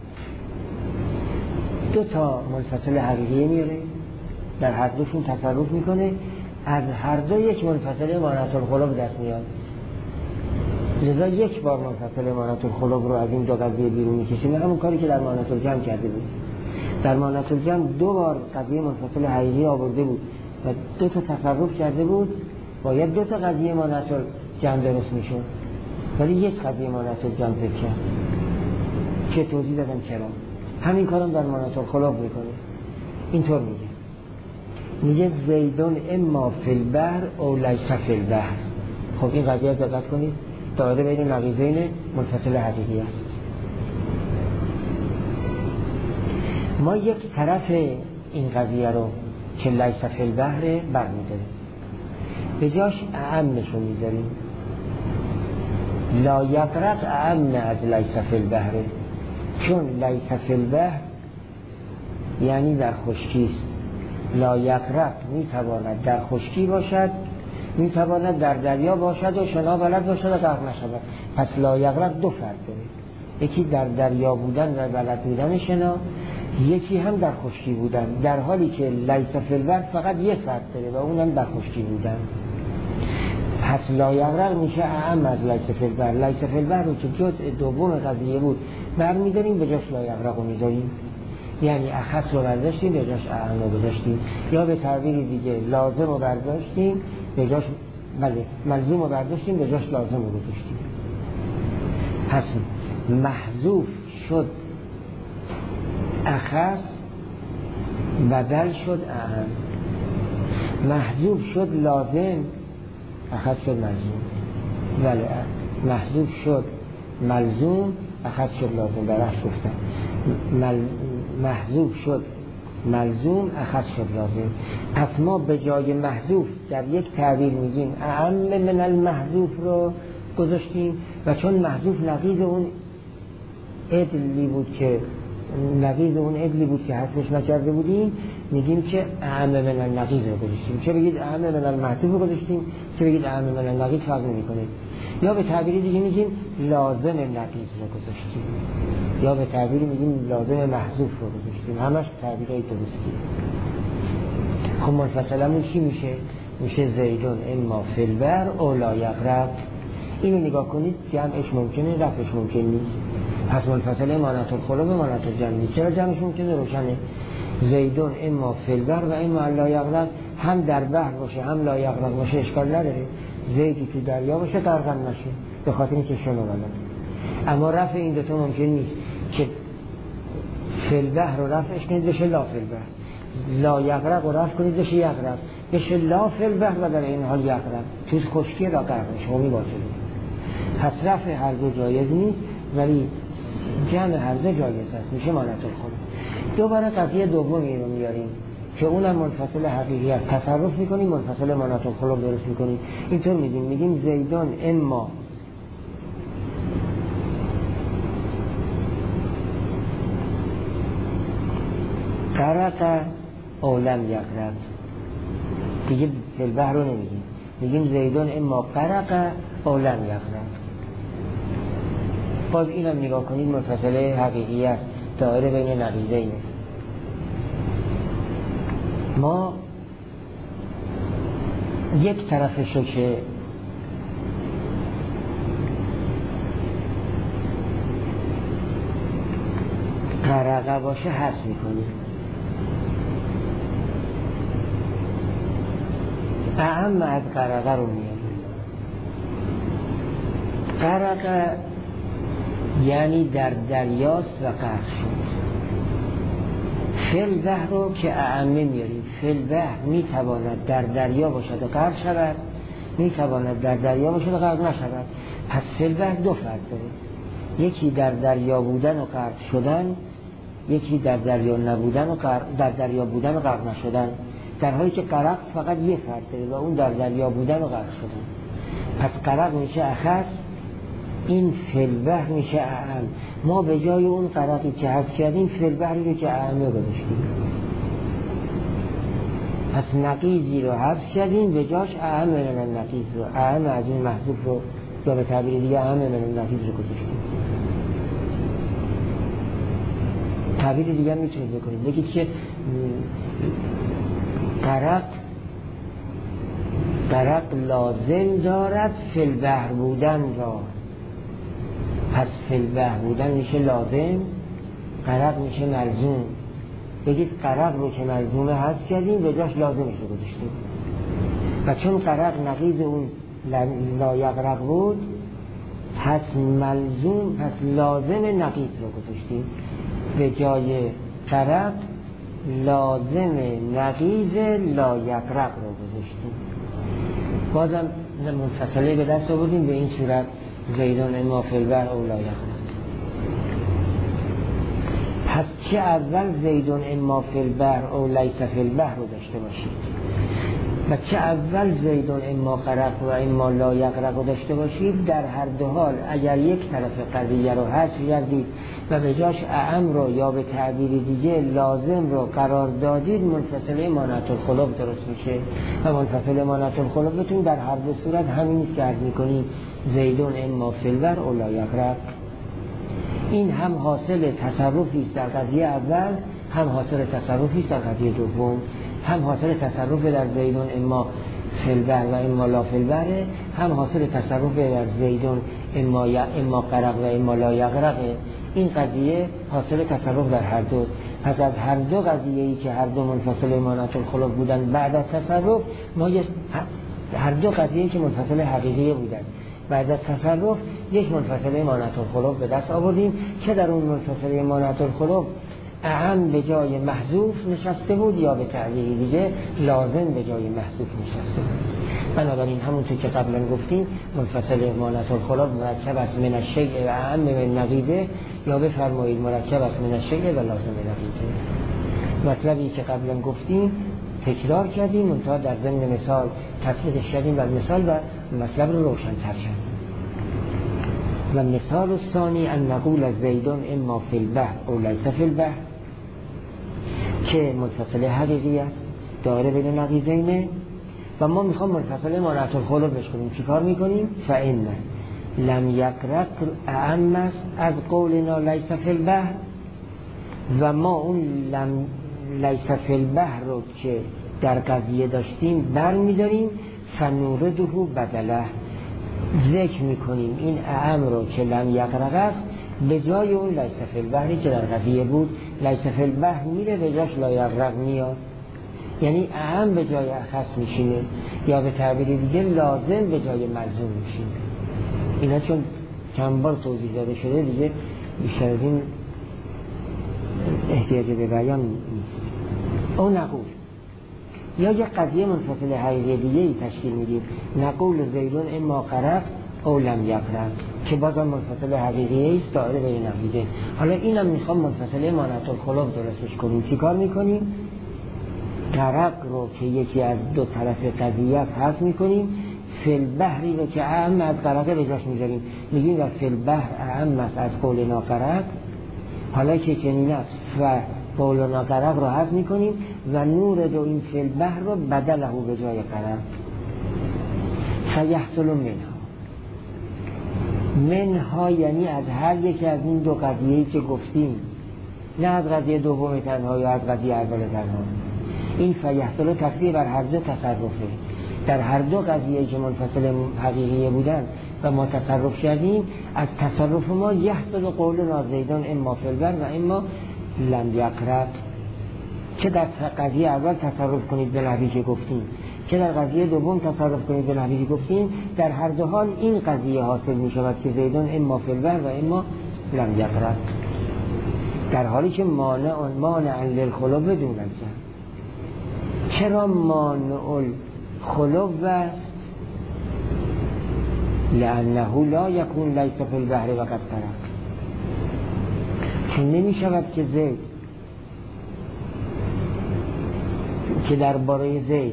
دو تا منفصل حقیقیه میاره، در هر دوشون تصرف میکنه، از هر دو یک منفصل مانعة الخلق دست میاد. لذا یک بار منفصل مانعة الخلق رو از این دو قضیه بیرون میکشیم، همون کاری که در مانعة الجمع کرده بود. در مانعة الجمع دو بار قضیه منفصل حقیقی آورده بود و دو تا تصرف کرده بود، باید دو تا قضیه مانعة الجمع درست میشد، ولی یک قضیه مانعة الجمع ذکر کرد که توضیح دادم چرا. همین کارم در مانعة الخلق میکنه. اینطور میگه زیدون اما فی البحر او لیس فی البحر. خب این قضیه دقت کنید، دایره بین نقیضین منفصل حقیقی است. ما یک طرف این قضیه رو که لیس فی البحر برمی‌داریم، به جاش اعمش رو میذاریم. لا یغرق اعم از لیس فی البحر، چون لیس فی البحر یعنی در خشکی است. لا یغرق میتواند در خشکی باشد، میتواند در دریا باشد و شنا بلد باشد و غرق نشود. پس لا یغرق دو فرق داره، یکی در دریا بودن و بلد بودن شنا، یکی هم در خشکی بودن، در حالی که لیس فی البحر فقط یک فرق داره و اونم در خشکی بودن. پس لا یغرق میشه اعم از لیس فی البحر. لیس فی البحر رو که جزء دوم قضیه بود برمی‌داریم، به جاش لا یغرق رو میذاریم، یعنی اخص رو برداشتیم به جاش اعم رو گذاشتیم، یا به تعبیر دیگه لازم رو برداشتیم به جاش ملزوم رو برداشتیم به جاش لازم رو گذاشتیم. پس محذوف شد اخص، بدل شد اعم. محذوف شد لازم، اخص شد ملزوم. ولی محذوف شد ملزوم، اخص شد لازم. برعکس گفتم، محذوف شد ملزوم، اخص شد لازم. پس ما به جای محذوف در یک تعبیر میگیم اعم من المحذوف رو گذاشتیم، و چون محذوف نقیض اون عدلی بود که حذفش نکرده بودیم، میگیم که اعم من النقیض رو گذاشتیم. چه بگید اعم من المحذوف رو گذاشتیم، چه بگید اعم من النقیض، فرق نمیکنه. یا به تعبیر دیگه میگیم لازم نقیض رو گذاشتیم، یا به تعبیر میگیم لازم محذوف رو گذاشتیم. همش تعبیرهای درستی. خب منفصلمون چی میشه؟ میشه زیدون اما فی البحر او لا یغرق. اینو نگاه کنید، جمعش ممکنه، رفعش ممکن نیست. پس منفصله مانعة الخلق و مانعة الجمع نیست. چرا جمعش ممکنه؟ روشنه. زیدون اما فی البحر و اما لا یغرق، هم در بحر باشه هم لا یغرق باشه اشکال نداره. زیدی تو دریا باشه غرق نشه، به خاطر اینکه شنو بلد. اما رفع این دوتا ممکن نیست که فی البحر رو رفعش کنید بشه لا فی البحر، لا یغرق رو رفع کنید بشه یغرق، بشه لا فی البحر و در این حال یغرق. توی خشکی را غرق نشه، همی باشه. پس رفع هر دو جایز نیست، ولی جمع هر دو جایز است، میشه مانعة الخلق. دوباره قضیه دومی رو میاریم که اونم منفصل حقیقی است. تصرف میکنیم، منفصل مانعة الخلق درست میکنیم. اینطور میگیم زیدان اما غرق او لم یغرق. دیگه فی البحر رو نمیگیم، میگیم زیدان اما غرق او لم یغرق. باز اینم نگاه کنید منفصل حقیقی است، دایره بین نقیضین. ما یک طرفش رو که غرقه باشه حذف میکنیم، اعم از غرقه رو میاریم. غرق یعنی در دریاست و غرق شد. فل بحر رو که اعمه میاریم، فل بحر میتواند در دریا باشد و غرق شود، میتواند در دریا باشد و غرق نشود. پس فل بحر دو فرق داره، یکی در دریا بودن و غرق شدن، یکی در دریا نبودن و در دریا بودن و غرق نشدن. در حالی که غرق فقط یه فرق داره و اون در دریا بودن و غرق شدن. پس غرق میشه اخص، این فل بحر میشه اعم. ما به جای اون غرقی که حذف کردیم فل بحری رو که اعمه گذاشتیم. پس نقیضی رو حذف کردیم به جاش اعم من نقیض رو، اعم از این محذوف رو یا به تعبیر دیگه اعم من نقیض رو گذاشتیم. تعبیر دیگه میتونید بکنید، بگید که غرق لازم دارد فل بحر بودن را. پس فل بحر بودن میشه لازم، غرق میشه ملزوم. بگید غرق رو که ملزومه حذف کردیم به جاش لازمش رو گذاشتیم. و چون غرق نقیض اون لا یغرق بود، پس لازم نقیض رو گذاشتیم. به جای غرق لازم نقیض لا یغرق رو گذاشتیم. بازم منفصله به دست آوردیم. به این صورت زیدون اما فی البحر او لا یغرق. پس چه اول زیدون اما فی البحر او لیس فی البحر رو داشته باشید و چه اول زیدون اما غرق و اما لا یغرق رو داشته باشید، در هر دو حال اگر یک طرف قضیه رو حذف کردید و به جاش اعم رو یا به تعبیر دیگه لازم رو قرار دادید، منفصله مانعة الخلف درست میشه. و منفصله مانعة الخلفتون در هر دو صورت همین است که عرض میکنیم زیدون اما فی البحر او لا یغرق. این هم حاصل تصرفی است در قضیه اول، هم حاصل تصرفی است در قضیه دوم. هم حاصل تصرف در زیدون اما فی البحر و اما لا فی البحر، هم حاصل تصرف در زیدون اما غرق و اما لا یغرق. این قضیه حاصل تصرف در هر دوست. پس از هر دو قضیه‌ای که هر دو منفصل مانعة الخلف بودن بعد از تصرف، ما هر دو قضیه‌ای که منفصل حقیقی بودن بعد از تصرف یک منفصله مانعة الخلف به دست آوردیم که در اون منفصله مانعة الخلف اعم به جای محذوف نشسته بود یا به تعبیر دیگه لازم به جای محذوف نشسته بود. بنابراین همونطور که قبلا گفتیم منفصل مانعة الخلف مرکب است من الشیء و اعم من نقیضه، یا بفرمایید مرکب است من الشیء و لازم نقیضه. مطلبی که قبلا گفتیم تکرار کردیم، منتها در ضمن مثال تطبیقش کردیم و مثال و مطلب رو روشن تر کردیم. و مثال الثانی ان نقول زیدون اما فی البحر او لیس فی البحر، که منفصله حقیقی است داره بین نقیضینه و ما میخوام منفصله مانعة الخلف بشکنیم. چی کار میکنیم؟ فإن لم یغرق اعم است از قولنا لیس فی البحر، و ما اون لیس فی البحر رو که در قضیه داشتیم بر میداریم فنورده بدله، ذکر میکنیم این اعم رو که لم یغرق است به جای اون لیس فی البحری که در قضیه بود. لیس فی البحر میره به جاش لا یغرق میاد، یعنی اعم به جای اخص میشینه یا به تعبیر دیگه لازم به جای ملزوم میشینه. اینا چون چند بار توضیح داده شده دیگه بیشتر از این احتیاج به بیان نیست. او نقول یا یک قضیه منفصل حقیقی دیگه ای تشکیل میدیم، نقول زیدون اما غرق او لم یغرق، که بازم منفصل حقیقی است داره بین نقیضه. حالا اینم میخوام منفصله مانعة الخلف درستش کنیم. چی کار میکنیم؟ غرق رو که یکی از دو طرف قضیه است حذف میکنیم، فی البحری رو که اعم از غرق به جاش میذاریم، میگیم و فی البحر اعم است از قولنا غرق. حالا که چنین است و قولنا غرق رو حذف میکنیم و نور دو این فی البحر رو بدله به جای غرق. فیحصل منها یعنی از هر یکی از این دو قضیه‌ای که گفتیم، نه از قضیه دوم تنها یا از قضیه اول تنها. این فیحصل تقدیر بر هر دو تصرفه. در هر دو قضیه‌ای که منفصل حقیقی بودن و ما تصرف کردیم، از تصرف ما یحصل قولنا زیدون اما فی البحر و اما لم یغرق. که در قضیه اول تصرف کنید به نحوی که گفتیم چه در قضیه دوم تصرف کنید به نحوی گفتیم، در هر دو حال این قضیه حاصل می شود که زیدون اما فی البحر و اما لم یغرق، در حالی که مانع للخلو بدون الجمع. چرا مانع الخلو است؟ لانه لا یکون لیس فی البحر و قد غرق، چون نمی شود که زید که درباره زید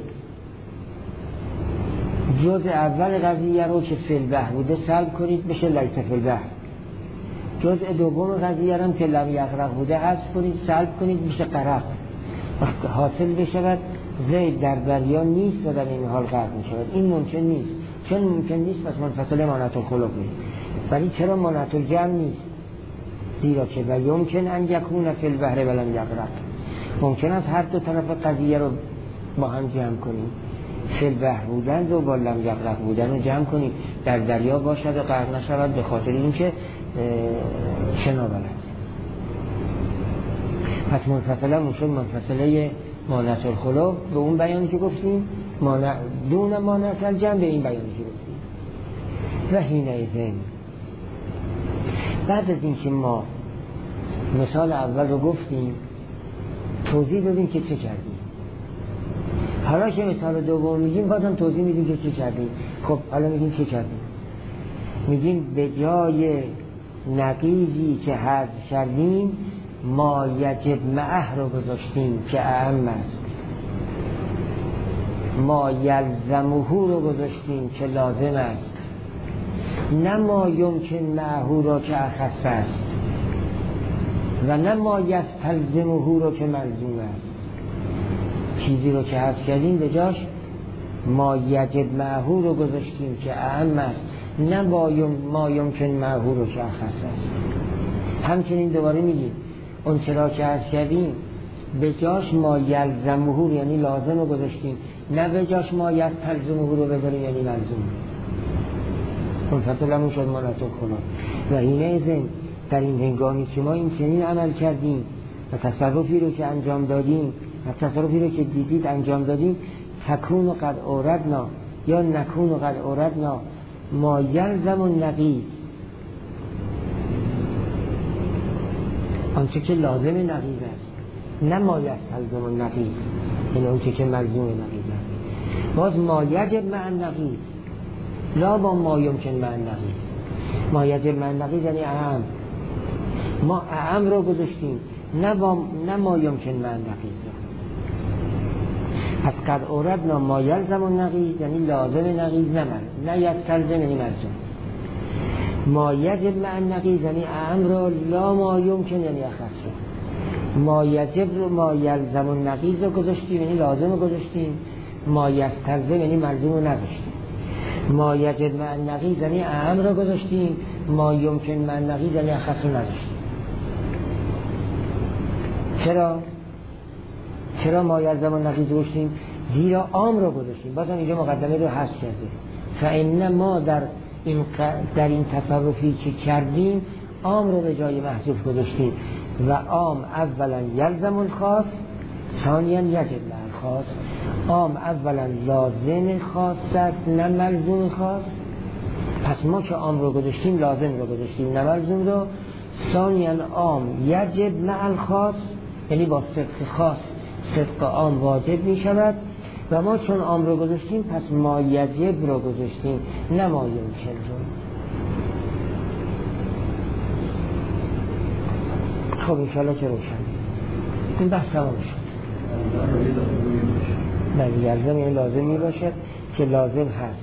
جزء اول قضیه رو که فی البحر بوده سلب کنید بشه لیس فی البحر، جزء دوم قضیه رو که لم یغرق بوده حذف کنید سلب کنید بشه غرق. وقت حاصل بشود زید در دریا نیست و در این حال غرق می شود. این ممکن نیست، چون ممکن نیست پس منفصل مانعة الخلو بود. ولی چرا مانعة الجمع نیست؟ زیرا که و یمکن ان یکون فی البحر و لم یغرق، ممکن است هر دو طرف قضیه رو با هم جمع کنیم، فی البحر بودن رو با لم یغرق بودن رو جمع کنیم، در دریا باشد و غرق نشود، به خاطر اینکه شنا بلد. پس منفصله میشد منفصله مانعة الخلو به اون بیانی که گفتیم، دون مانعة الجمع به این بیانی که گفتیم. و حینئذ بعد از اینکه ما مثال اول رو گفتیم توضیح دادیم که چه کردیم، حالا که مثال دوم میگیم بازم توضیح میدیم که چه کردیم. خب حالا میگیم چه کردیم؟ میگیم به جای نقیضی که حذف کردیم ما یجب معه رو گذاشتیم که اعم است، ما یلزمه رو گذاشتیم که لازم است، نه ما یمکن معه رو که اخص است و نه ما یستلزمه رو که ملزوم است. چیزی رو که حذف کردیم به جاش ما یجب معه رو گذاشتیم که اعم است، نه ما یمکن معه رو که اخص است. همچنین دوباره میگیم اون چرا که حذف کردیم به جاش ما یلزمه یعنی لازم رو گذاشتیم، نه به جاش ما یستلزمه رو بذاریم یعنی ملزوم. منفصل همون شد مانعة الخلو. و حینئذ در این هنگامی که ما این چنین عمل کردیم و تصرفی رو که انجام دادیم و تصرفی رو که دیدید انجام دادیم، تکون قد اوردنا یا نکون قد اوردنا ما یلزم النقیض، آنچه که لازم نقیض است، نه ما یستلزم النقیض یعنی آنچه که ملزوم نقیض است. باز ما یجب مع النقیض لا با ما یمکن مع النقیض. ما یجب مع النقیض یعنی اعم، ما اعم رو گذاشتیم نه ما یمکن مع النقیض. پس قد اوردنا ما یلزم النقیض یعنی لازم نقیض نه یستلزم یعنی ملزوم. ما یجب مع النقیض یعنی اعم رو لا ما یمکن یعنی اخص رو. ما یجب رو ما یلزم النقیض رو گذاشتیم یعنی لازم رو گذاشتیم، ما یستلزم یعنی ملزوم رو نذاشتیم. ما یجب مع النقیض یعنی اعم رو گذاشتیم، ما یمکن مع النقیض یعنی اخص رو نذاشتیم. چرا ما یلزم النقیض گذاشتیم؟ زیرا عام رو گذاشتیم. بازم اینجا مقدمه رو حذف کرده. فإن ما در این تصرفی که کردیم عام رو به جای محذوف گذاشتیم و عام اولا یلزم الخاص ثانیا یجب مع الخاص. عام اولا لازم خاص است نه ملزوم خاص، پس ما که عام رو گذاشتیم لازم رو گذاشتیم نه ملزوم رو. ثانیا عام یجب مع الخاص یعنی با صدق خاص صدق عام واجب می شود و ما چون عام رو گذاشتیم پس ما یجب رو گذاشتیم نه ما یمکن رو. خب انشاءالله که روشن این بحث تمام شد. بله یلزم یعنی لازم می باشد که لازم هست.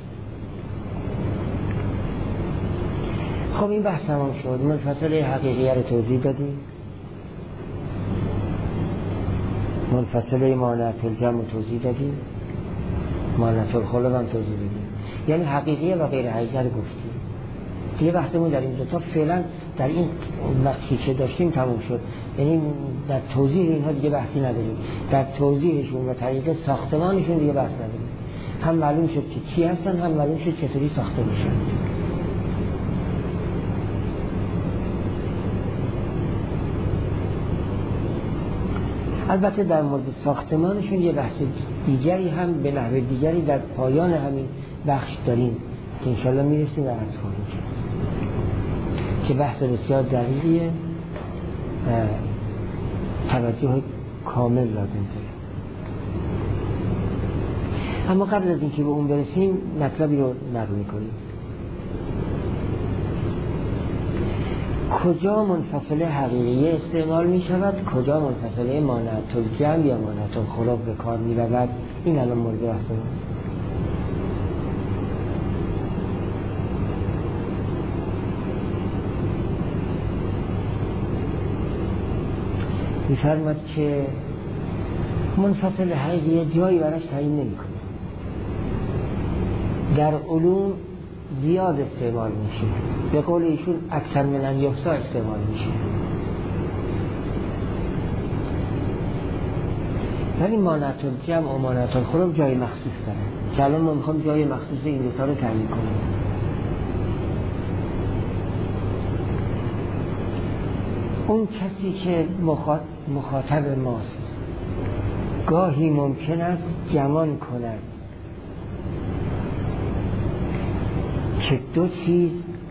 خب این بحث تمام شد. منفصله حقیقیه رو توضیح دادیم، منفصله مانعة الجمع رو توضیح دادیم، مانعة الخلو هم توضیح دادیم، یعنی حقیقیه و غیر حقیقیه رو گفتیم. دیگه بحثمون در این دوتا فعلا در این وقتی که داشتیم تموم شد. یعنی در توضیح اینها دیگه بحثی نداریم، در توضیحشون و طریق ساختمانشون دیگه بحث نداریم. هم معلوم شد که چی هستن، هم معلوم شد چطوری ساخته میشن. البته در مورد ساختمانشون یه بحث دیگری هم به نحو دیگری در پایان همین بخش داریم که انشالله میرسیم و از خواهیم کرد که بحث بسیار دقیقیه، توجه کامل لازم داره. اما قبل از اینکه به اون برسیم مطلبی رو نقل می‌کنیم. کجا منفصله حقیقیه استعمال می شود، کجا منفصله مانعت الجمع یا مانعت الخلق به کار می رود، این الان مورد بحث می فرمد که منفصله حقیقیه جایی براش تعیین نمی کنه. در علوم زیاد استعمال میشه، به قول ایشون اکثر من ان یحصی استعمال میشه، ولی مانعت الجمع و مانعت الخلق جای مخصوص داره که الان ما میخوام جای مخصوص این دوتا رو تعیین کنیم. اون کسی که مخاطب ماست گاهی ممکن است گمان کند که دو چیز،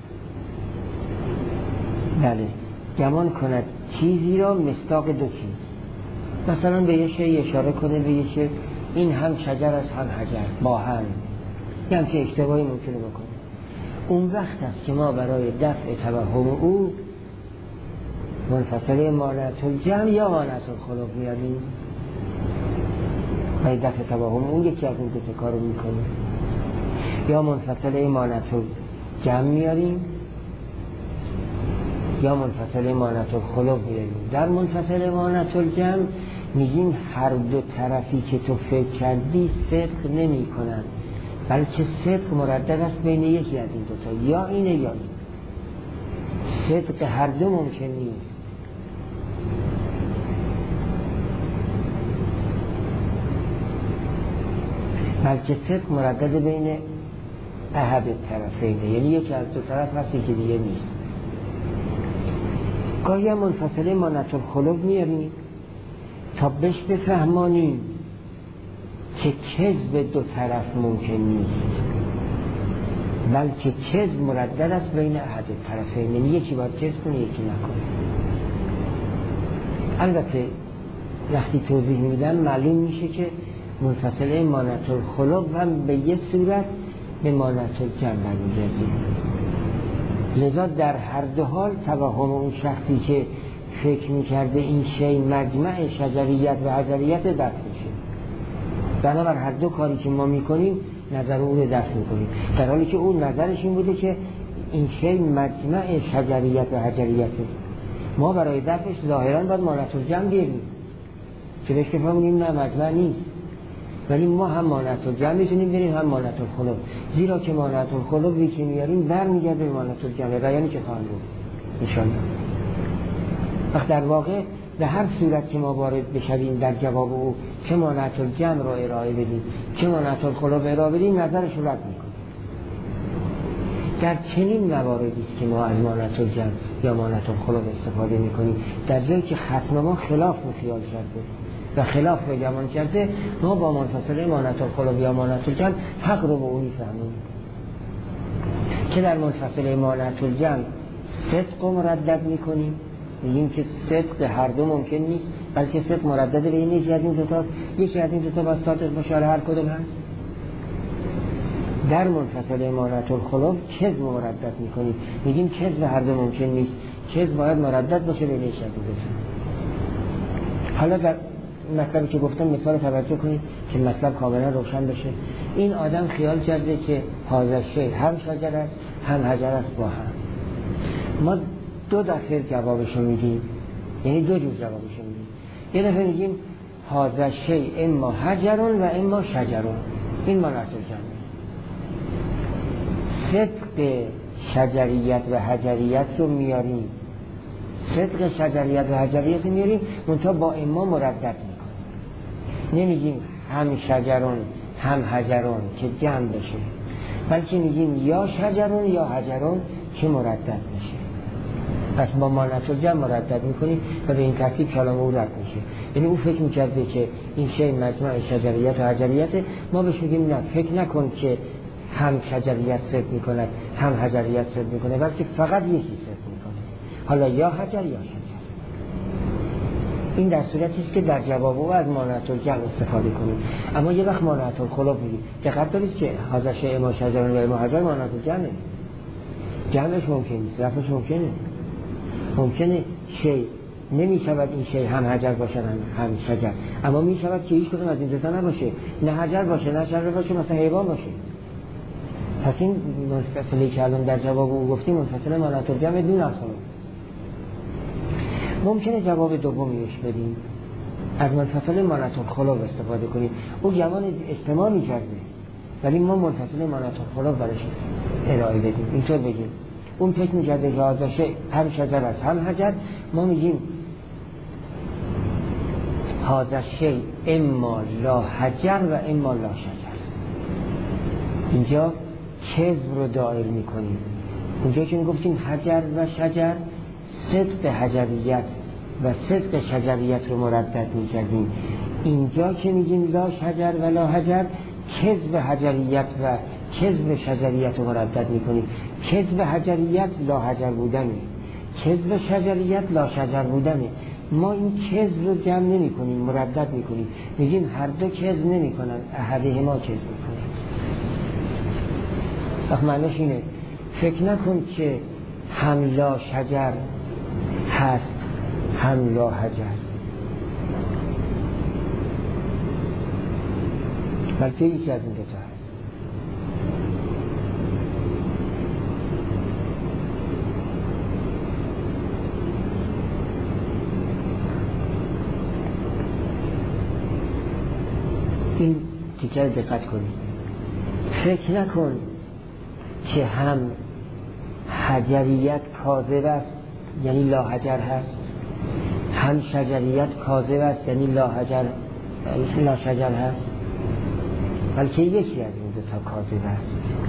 بله، گمان کند چیزی را مصداق دو چیز، مثلا به یه شی اشاره کنه، به یه شی این هم شجر است هم حجر با هم، یه همچه اشتباهی ممکنه بکنه. اون وقت است که ما برای دفع توهم او منفصله مانعت الجمع یا مانعت الخلق میاریم. برای دفع توهم اون یکی از این دو کارو میکنه، یا منفصله مانعت الجمع میاریم یا منفصله مانعت الخلق میاریم. در منفصله مانعت الجمع میگیم هر دو طرفی که تو فکر کردی صدق نمی کنن، بلکه صدق مردد است بین یکی از این دوتا، یا اینه یا این. صدق هر دو ممکن نیست. بلکه صدق مردد بین احد طرفینه، یعنی یکی از دو طرف هستی که دیگه نیست. گاهی هم منفصله مانعت الخلق میاریم تا بهش بفهمانیم که کذب دو طرف ممکن نیست، بلکه کذب مردد است بین احد طرفین، یعنی یکی باید کذب کنه یکی نکنه. البته وقتی توضیح میدم معلوم میشه که منفصله مانعت الخلق هم به یه صورت به مانعت الجمع برمیگردیم. لذا در هر دو حال توهم اون شخصی که فکر میکرده این شی مجمع شجریت و حجریت دفع میشه. بنابر هر دو کاری که ما میکنیم نظر اون رو دفع میکنیم، در حالی که اون نظرش این بوده که این شی مجمع شجریت و حجریته. ما برای دفعش ظاهرا باید مانعت الجمع بیاریم که بهش بفهمونیم نه مجمع نیست، ولی ما هم مانعت الجمع میتونیم بریم هم مانعت الخلق، زیرا که مانعت الخلقی که میاریم برمیگرده به مانعت الجمع، بیانی که خواهند بود انشاءالله. وقت در واقع به هر صورت که ما وارد بشویم در جواب او، چه مانعت الجمع را ارائه بدیم چه مانعت الخلق ارائه بدیم، نظرش رو رد میکنیم. در چنین مواردی است که ما از مانعت الجمع یا مانعت الخلق استفاده میکنیم، در جایی که خصم ما خلاف خیال کرده و خلاف رو گمان کرده، ما با منفصله مانعت الخلق یا مانعت الجمع حق رو به اون میفهمیم که در منفصله مانعت الجمع صدق رو مردد میکنیم، میگیم که صدق هر دو ممکن نیست، بلکه صدق مردد به این یکی از این دوتاست، یکی از این دوتا باید صادق باشه، هر کدوم هست. در منفصله مانعت الخلق کذب مردد میکنیم، میگیم کذب هر دو ممکن نیست، کذب باید مردد باشه به این یکی از این دوتا. حالا در مطلبی که گفتم مثال توجه کنید که مطلب کاملا روشن بشه. این آدم خیال کرده که هذا شی هم شجر است هم حجر است با هم. ما دو دفعه جوابشو میدیم، یعنی دو جور جوابشو میدیم. یه دفعه میگیم هذا شی اما حجر و اما شجر، این مانعت الجمع. صدق شجریت و حجریت رو میاریم، صدق شجریت و حجریت رو میاریم منتها با اما مردد میکنیم. نمیگیم هم شجرون هم حجرون که جمع بشه، بلکه میگیم یا شجرون یا حجرون که مردد میشه. پس با مانعت الجمع مردد میکنیم و به این ترتیب کلام او رد میشه. یعنی او فکر میکرده که این شی مجمع شجریت و حجریت، ما بهش میگیم نه، فکر نکن که هم شجریت صدق میکند هم حجریت صدق میکنه، بلکه فقط یکی صدق میکنه، حالا یا حجر یا شجر. این در صورتی است که در جواب او از مانعت الجمع استفاده کنیم. اما یه وقت مانعت الخلاف میگیم، دقت دارید که هذا شیء ما شجر و ما حجر مانعت الجمع، جمعش ممکن نیست، رفعش ممکنه شی نمی شود این شی هم حجر باشه هم شجر، اما می شود که هیچ کدوم از این دو تا نباشه، نه حجر باشه نه شجر باشه، مثلا حیوان باشه. پس این منفصلی که الان در جواب او گفتیم منفصل مانعت الجمع دون اصلا. ممکنه جواب دومیش بدیم، از منفصل مانعت الخلاف استفاده کنیم. او جوان اجتماع می کرده ولی ما منفصل مانعت الخلاف برش ارائه بدیم. اینطور بگیم اون فکر می کرده که آزاشه هم شجر است هم حجر، ما میگیم هذا شیء اما لا حجر و اما لا شجر. اینجا کذب رو دائر میکنیم. اونجا که میگفتیم حجر و شجر، صدق حجریت و صدق شجریت رو مردد میکردیم. اینجا که میگیم لا شجر و لا حجر، کذب حجریت و کذب شجریت رو مردد میکنیم. کذب حجریت لا حجر بودنه، کذب شجریت لا شجر بودنه. ما این کذب رو جمع نمی کنیم، مردد میکنیم، میگیم هر دو کذب نمی کنن، احدهما کذب میکنن. وقت معنیش اینه فکر نکن که هم لا شجر هست هم لا حجر، بلکه یکی از این دو تا هست. این تیکه دقت کنید، فکر نکن که هم حجریت کاذب است یعنی لا حجر هست، هم شجریت کاذب است یعنی لا حجر لا شجر هست، بلکه یکی از این دو تا کاذب است،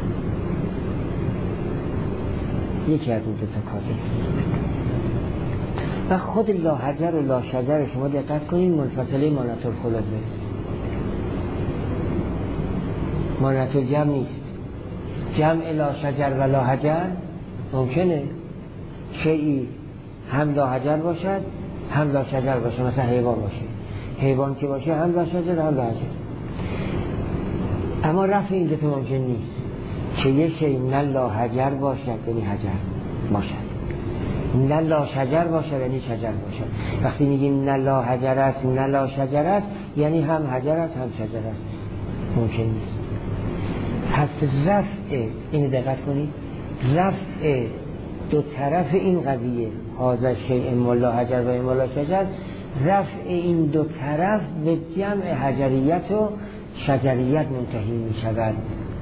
یکی از این دو تا کاذب است. و خود لا حجر و لا شجر شما دقت کنید منفصله مانعت الخلاف است، مانعت الجمع نیست. جمع لا شجر و لا حجر ممکنه شیئی هم لا حجر باشد هم لا شجر باشه، مثلا حیوان باشه، حیوان که باشه هم لا شجر هم لا حجر. اما رفع این دوتا ممکن نیست که یه شیء نه لا حجر باشد یعنی حجر باشد، نه لا شجر باشد یعنی شجر باشد. وقتی میگیم نه لا حجر است نه لا شجر است یعنی هم حجر است هم شجر است، ممکن نیست. پس رفع، این دقت کنید، رفع دو طرف این قضیه هذا شیء اما لا حجر و اما لا شجر، رفع این دو طرف به جمع حجریت و شجریت منتهی می شود.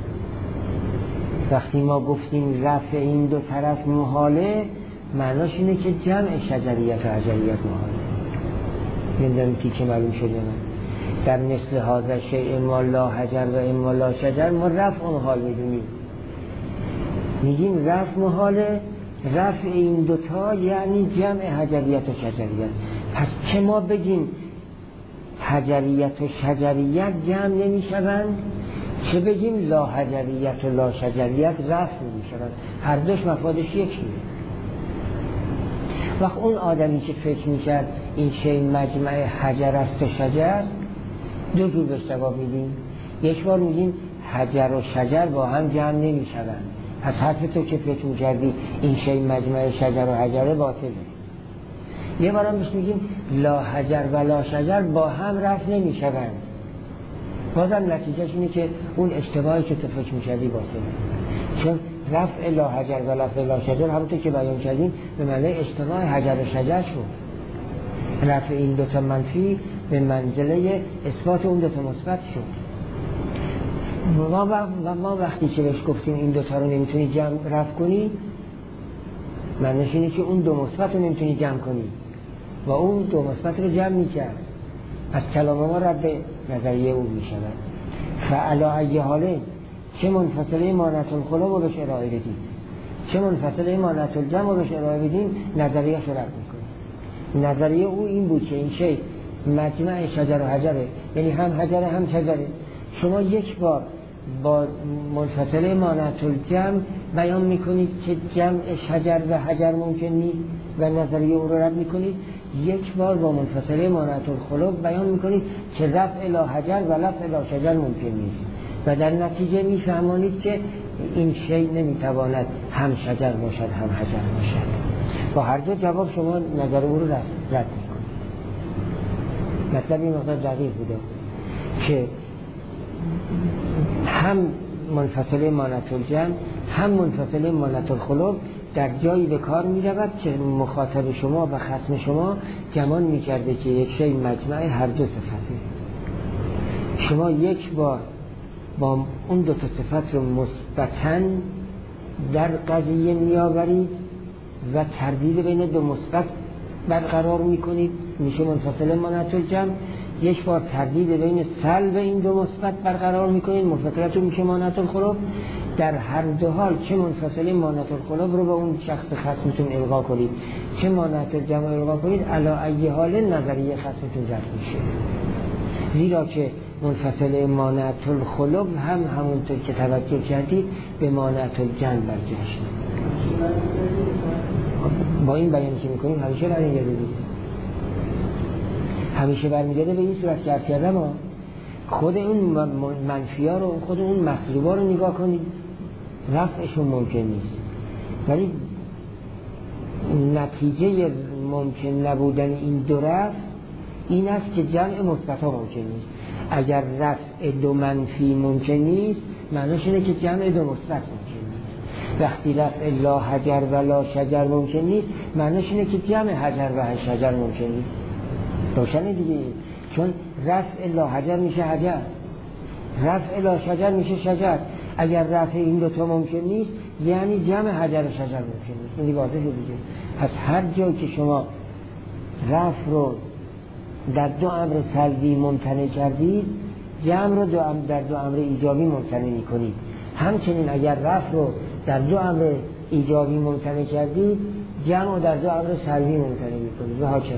وقتی ما گفتیم رفع این دو طرف محاله، معناش اینه که جمع شجریت و حجریت محاله. نمیدونم که معلوم شده من در مثل هذا شیء اما لا حجر و اما لا شجر ما رفع محال میدونیم، میگیم رفع محاله، رفع این دوتا یعنی جمع حجریت و شجریت. پس چه ما بگیم حجریت و شجریت جمع نمی شوند، چه بگیم لا حجریت و لا شجریت رفع نمی شوند، هر دوش مفادش یکیه. وقت اون آدمی که فکر میکرد این شی مجمع حجر است و شجر، دو جور بهش جواب میدیم. یک بار میگیم حجر و شجر با هم جمع نمی شوند، پس حرف تو که فکر میکردی این شی مجمع شجر و حجره باطله. یه بار هم بهش میگیم لا حجر و لا شجر با هم رفع نمی شوند، بازم نتیجهش اینه که اون اشتباهی که تو فکر میکردی باطله، چون رفع لا حجر و رفع لا شجر همونطور که بیان کردیم به معنی اشتباه حجر و شجر شد. رفع این دوتا منفی به منزله اثبات اون دوتا مثبت شد. ما وقتی که بهش گفتیم این دوتا رو نمیتونی جمع رفع کنی، معنیش اینه که اون دو مثبت رو نمیتونی جمع کنی و اون دو مثبت رو جمع میکرد. از کلام ما رد نظریه اون میشود. فعلا ای حاله چه منفصله مانعت الخلاف رو بهش ارائه بدیم، چه منفصله مانعت الجمع رو بهش ارائه بدیم، نظریه رو رد میکنه. نظریه او این بود که این شی مجمع شجر و حجره، یعنی هم حجره هم شجره. شما یک بار با منفصله مانعت الجمع بیان میکنید که جمع شجر و حجر ممکن نیست و نظریه او رو رد میکنید، یک بار با منفصله مانعت الخلق بیان میکنید که رفع الی حجر و رفع الی شجر ممکن نیست و در نتیجه میفهمانید که این شیء نمیتواند هم شجر باشد هم حجر باشد. با هر دو جواب شما نظر او رو رد میکنید. مطلب این مقدار دقیق بوده که هم منفصله مانعت الجمع هم منفصله مانعت الخلق در جایی به کار می رود که مخاطب شما و خصم شما گمان می کرده که یک شی مجمع هر دو صفته. شما یک بار با اون دو تا صفت رو مثبتاً در قضیه می آورید و تردید بین دو مثبت برقرار می کنید، میشه منفصله مانعت الجمع. یک بار تردید بین سلب این دو مثبت برقرار میکنید، منفصلتون میشه مانعت الخلق. در هر دو حال چه منفصله مانعت الخلق رو به اون شخص خصمتون القا کنید، چه مانعت الجمع القا کنید، علی ای حال نظریه خصمتون رد میشه. زیرا که منفصله مانعت الخلق هم همونطور که توجه کردید به مانعت الجمع برگشت. با این بیانی که میکنیم همیشه برمیگرده همیشه برمیگرده به این صورت که عرض کردم. خود اون منفی‌ها رو، خود اون مطلوبا رو نگاه کنید، رفعشون ممکن نیست، ولی نتیجه ممکن نبودن این دو رفع این است که جمع مثبت‌ها ممکن نیست. اگر رفع دو منفی ممکن نیست، معنیش اینه که جمع دو مثبت ممکن نیست. وقتی رفع لا حجر و لا شجر ممکن نیست، معنیش اینه که جمع حجر و شجر ممکن نیست. روشنه دیگه، چون رفع لا حجر میشه حجر، رفع لا شجر میشه شجر. اگر رفع این دوتا ممکن نیست، یعنی جمع حجر و شجر ممکن نیست. این واضحه دیگه. پس هر جایی که شما رفع رو در دو امر سلبی ممتنع کردید، جمع رو در دو امر ایجابی ممتنع میکنید. همچنین اگر رفع رو در دو امر ایجابی ممتنع کردید، جمع رو در دو امر سلبی ممتنع میکنید و هاکذا.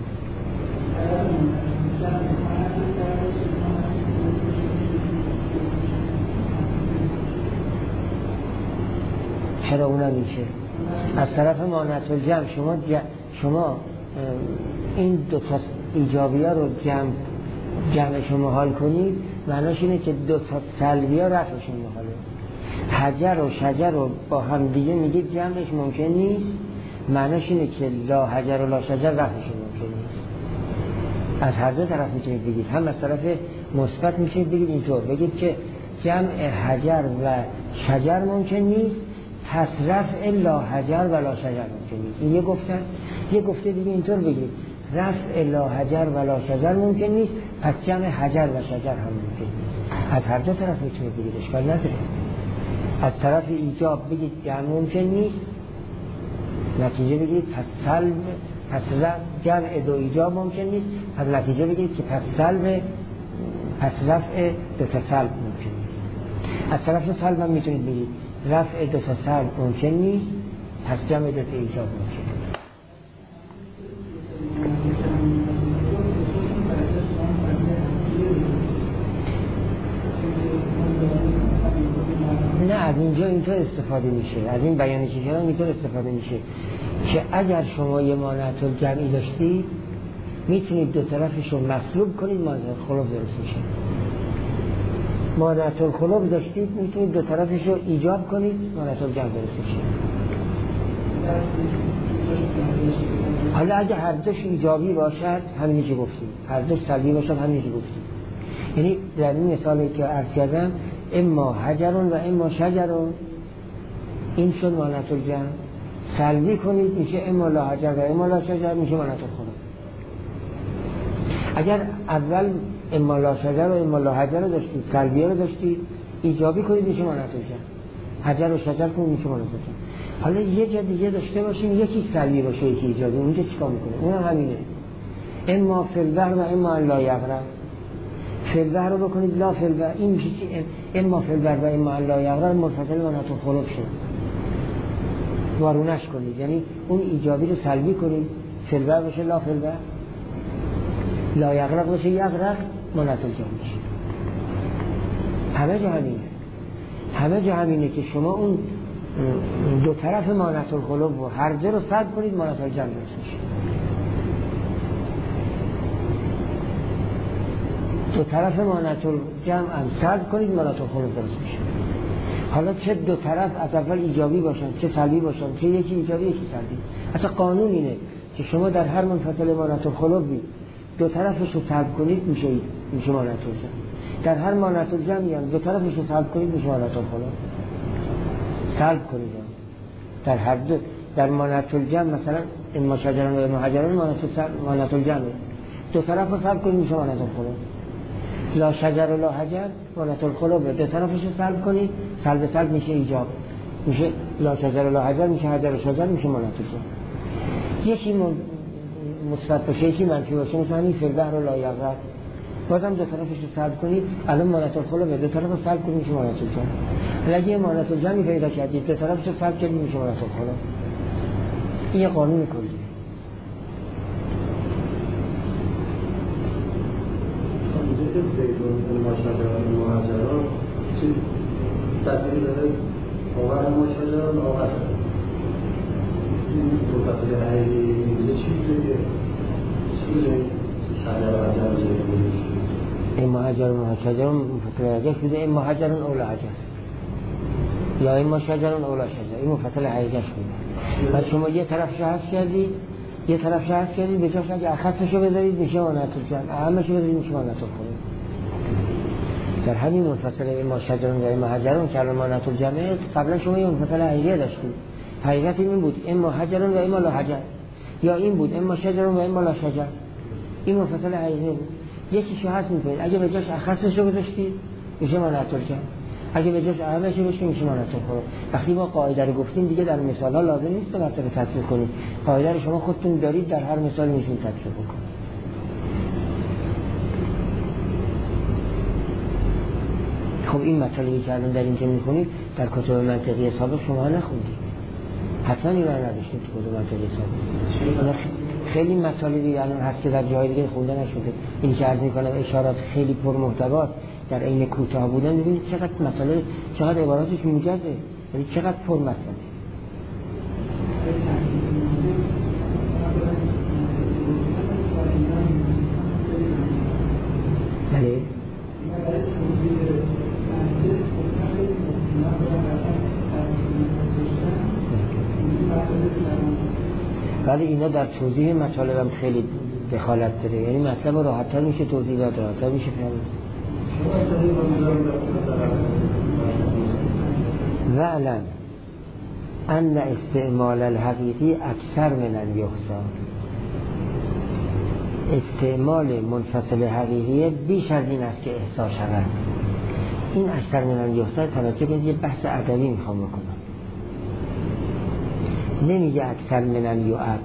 چرا اونم میشه؟ از طرف مانعت الجمع شما این دو تا ایجابی ها رو جمع شما حال کنید، معناش اینه که دو تا سلبی ها رفعشون محاله. حجر و شجر رو با هم دیگه میگید جمعش ممکن نیست، معناش اینه که لا حجر و لا شجر رفعشون ممکن نیست. از هر دو طرف میتونید بگید، هم از طرف مثبت میتونید بگید اینطور بگید که جمع حجر و شجر ممکن نیست، پس رفع لا حجر و لا شجر ممکن نیست. این یه گفته دیگه اینطور بگید رفع لا حجر و لا شجر ممکن نیست، پس جمع حجر و شجر هم ممکن نیست. از هر دو طرف میتونید بگید، اشکال نداره. از طرف ایجاب بگید جمع ممکن نیست، نتیجه بگید پس جمع دو ایجاب ممکن نیست، پس نتیجه بگید که پس رفع دو تا سلب ممکن نیست. از طرف سلب هم میتونید بگید رفع دو تا سلب ممکن نیست، پس جمع دو تا ایجاب ممکن نیست. نه، از اینجا اینطور استفاده میشه، از این بیانی که کردم اینطور استفاده میشه که اگر شما یه مانعت الجمعی داشتید، میتونید دو طرفش رو مسلوب کنید، مانعت الخلق درست میشه. مانعت الخلق داشتید، میتونید دو طرفش رو ایجاب کنید، مانعت الجمع درست میشه. حالا اگه هر دوش ایجابی باشد، همینی که گفتیم، هر دوش سلبی باشد، همینی که گفتیم. یعنی در این مثالی که عرض کردم، اما حجرون و اما شجرون، این شد مانعت الجمع. سلبی کنید میشه اما لا حجر و اما لا شجر، میشه مانعت الخلق. اگر اول اما لا شجر و اما لا حجر رو داشتید، سلبی رو داشتید، ایجابی کنید میشه مانعت الجمع. حجر و شجر کنید میشه مانعت الجمع. حالا یه جا دیگه داشته باشیم، یکی سلبی باشه یکی ایجابی، اونجا چیکار میکنه؟ اونم همینه، اما فی البحر و اما لا یغرق. فی البحر رو بکنید لا فی البحر، این میشه چی؟ اما فی البحر و اما لا یغرق منفصل مانعت الخلق شد. وارونش کنید، یعنی اون ایجابی رو سلبی کنید، فی البحر بشه لا فی البحر. لا یغرق باشه یغرق مانعت الجمع میشه. همه جا همینه که شما اون دو طرف مانعت الخلق و هر جا رو سد کنید مانعت الجمع میشه. دو طرف مانعت الجمع هم سد کنید مانعت الخلق درست میشه. حالا چه دو طرف از اول ایجابی باشن چه سلبی باشن، چه یکی ایجابی یکی سلبی، اصلا قانون اینه که شما در هر منفصل مانعت الخلق دو طرفش رو سلب کنید میشه مانعت الجمع. در هر مانعت الجمعی هم دو طرفش رو سلب کنید میشه مانعت الخلق. سلب کنید در هر دو، در مانعت الجمع مثلا اما شجران و اما حجران مانعت الجمع، دو طرف رو سلب کنید میشه مانعت الخلق. لا شجر و لا حجر مانعت الخلق، دو طرفش رو سلب کنید سلب میشه ایجاب، میشه لا شجر و لا حجر میشه حجر و شجر میشه مانعت الجمع. یکی مثبت باشه یکی منفی باشه، مثلا این فرده رو لا یغرق بازم دو طرفش رو سلب کنید الان مانعت الخلق، دو طرف رو سلب کنید میشه مانعت الجمع. اگه یه مانعت الجمعی پیدا کردید دو طرفش رو سلب کردید میشه مانعت الخلق. این یه قانون کلیه. زیدون ماشجران و مهاجران چی تأثیری داره؟ آور ماشجران آور این مفصل حیلی میگه چیزی شجر و حجر زیدون این مهاجر و مهاجران مفصل حجر شده، این مهاجران اولا حجر یا این مهاجران اولا شجر، این مفصل حجر شده. و شما یه طرفش حذف کردید به جاش اگه اخصشو بذارید میشه مانعت الجمع، اهمشو بذارید میشه مانعت الخلق. در همین منفصل ما شجران و اما حجران که الان مانعت الجمع، قبلا شما یه منفصل حقیقی داشتید، حقیقت این بود اما حجران و اما لا حجر، یا این بود اما شجران و اما لا شجر. این منفصل حقیقی بود. یکیشو حذف می‌کنید، اگه به جاش اخصشو گذاشتید میشه مانعت الجمع، اگه به جاش اهمشو بشه میشه مانعت الخلق. وقتی ما قاعده رو گفتیم دیگه در مثال‌ها لازم نیست که مطلب تطبیق کنید، قاعده رو شما خودتون دارید در هر مثال میتونید تطبیق کنید. خب این مطالبی که الان در اینجا می‌خونید در کتب منطقی سابق شما نخوندید، حتما این رو نداشتید تو کتب منطقی سابق. خیلی مطالبی الان هست که در جای دیگه خونده نشده. این که عرض می‌کنم اشارات خیلی پرمحتوا در عین کوتاه بودن، ببینید چقدر مطالب، چقدر عباراتش موجزه، یعنی چقدر پرمطلبه. بله ولی اینا در توضیح مطالب هم خیلی دخالت داره، یعنی مطلب راحت‌تر میشه توضیح داد، راحت‌تر میشه فهمید. وعلم ان استعمال الحقیقی اکثر من یحصى، استعمال منفصل حقیقی بیش از این است که احصا شود. این اکثر من یحصى توجه کنید، یه بحث ادبی میخوام بکنم، نمیگه اکثر من یعد،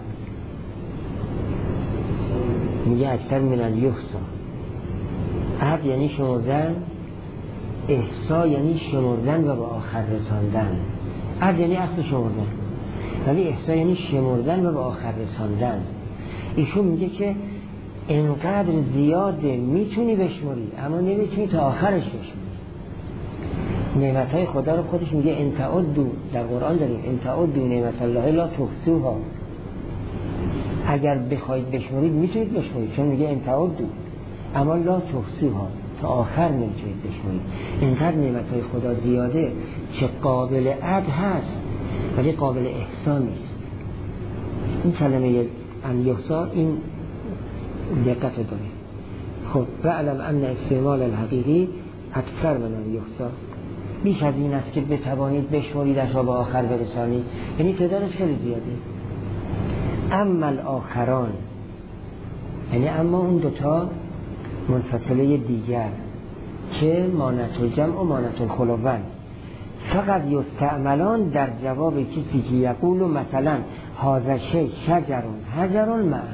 میگه اکثر من یحصى. عد یعنی شمردن، احصا یعنی شمردن و به آخر رساندن. عد یعنی اصل شمردن، ولی احصا یعنی شمردن و به آخر رساندن. ایشون میگه که اینقدر زیاده میتونی بشمری اما نمیتونی تا آخرش بشمری. نعمتهای خدا رو خودش میگه ان تعدوا، در قرآن داریم ان تعدوا نعمت الله لا تحصوها، اگر بخواید بشمرید میتونید بشمرید، چون میگه ان تعدوا اما لا تحصوها، تا آخر نمیتونید بشمرید. اینقدر نعمتهای خدا زیاده که قابل عد هست ولی قابل احصا نیست. این کلمه ان یحصى این دقت داره. خب وعلم ان استعمال الحقیقی اکثر من یحصى، بیش از این است که بتوانید بشمریدش و به آخر برسانید، یعنی تعدادش خیلی زیاده. اما الاخران، یعنی اما اون دوتا منفصله دیگر که مانعت الجمع و مانعت الخلق، فقط یستعملان در جواب کسی که یقول مثلا هذا شیء شجرون حجرون معا،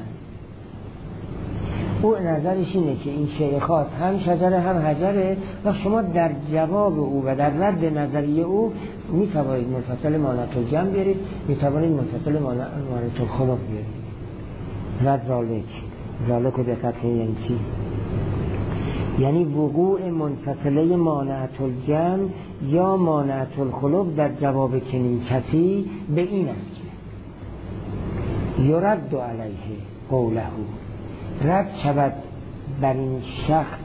او نظرش اینه که این شیء خاص هم شجره هم حجره و شما در جواب او و در رد نظریه او میتوانید منفصل مانعت الجمع بیارید، میتوانید منفصل مانعت الخلق بیارید. و ذالک ذالک دقت یعنی چی؟ یعنی وقوع منفصله مانعت الجمع یا مانعت الخلق در جواب چنین کسی به این است که یرد علیه قوله، رد شود بر این شخص،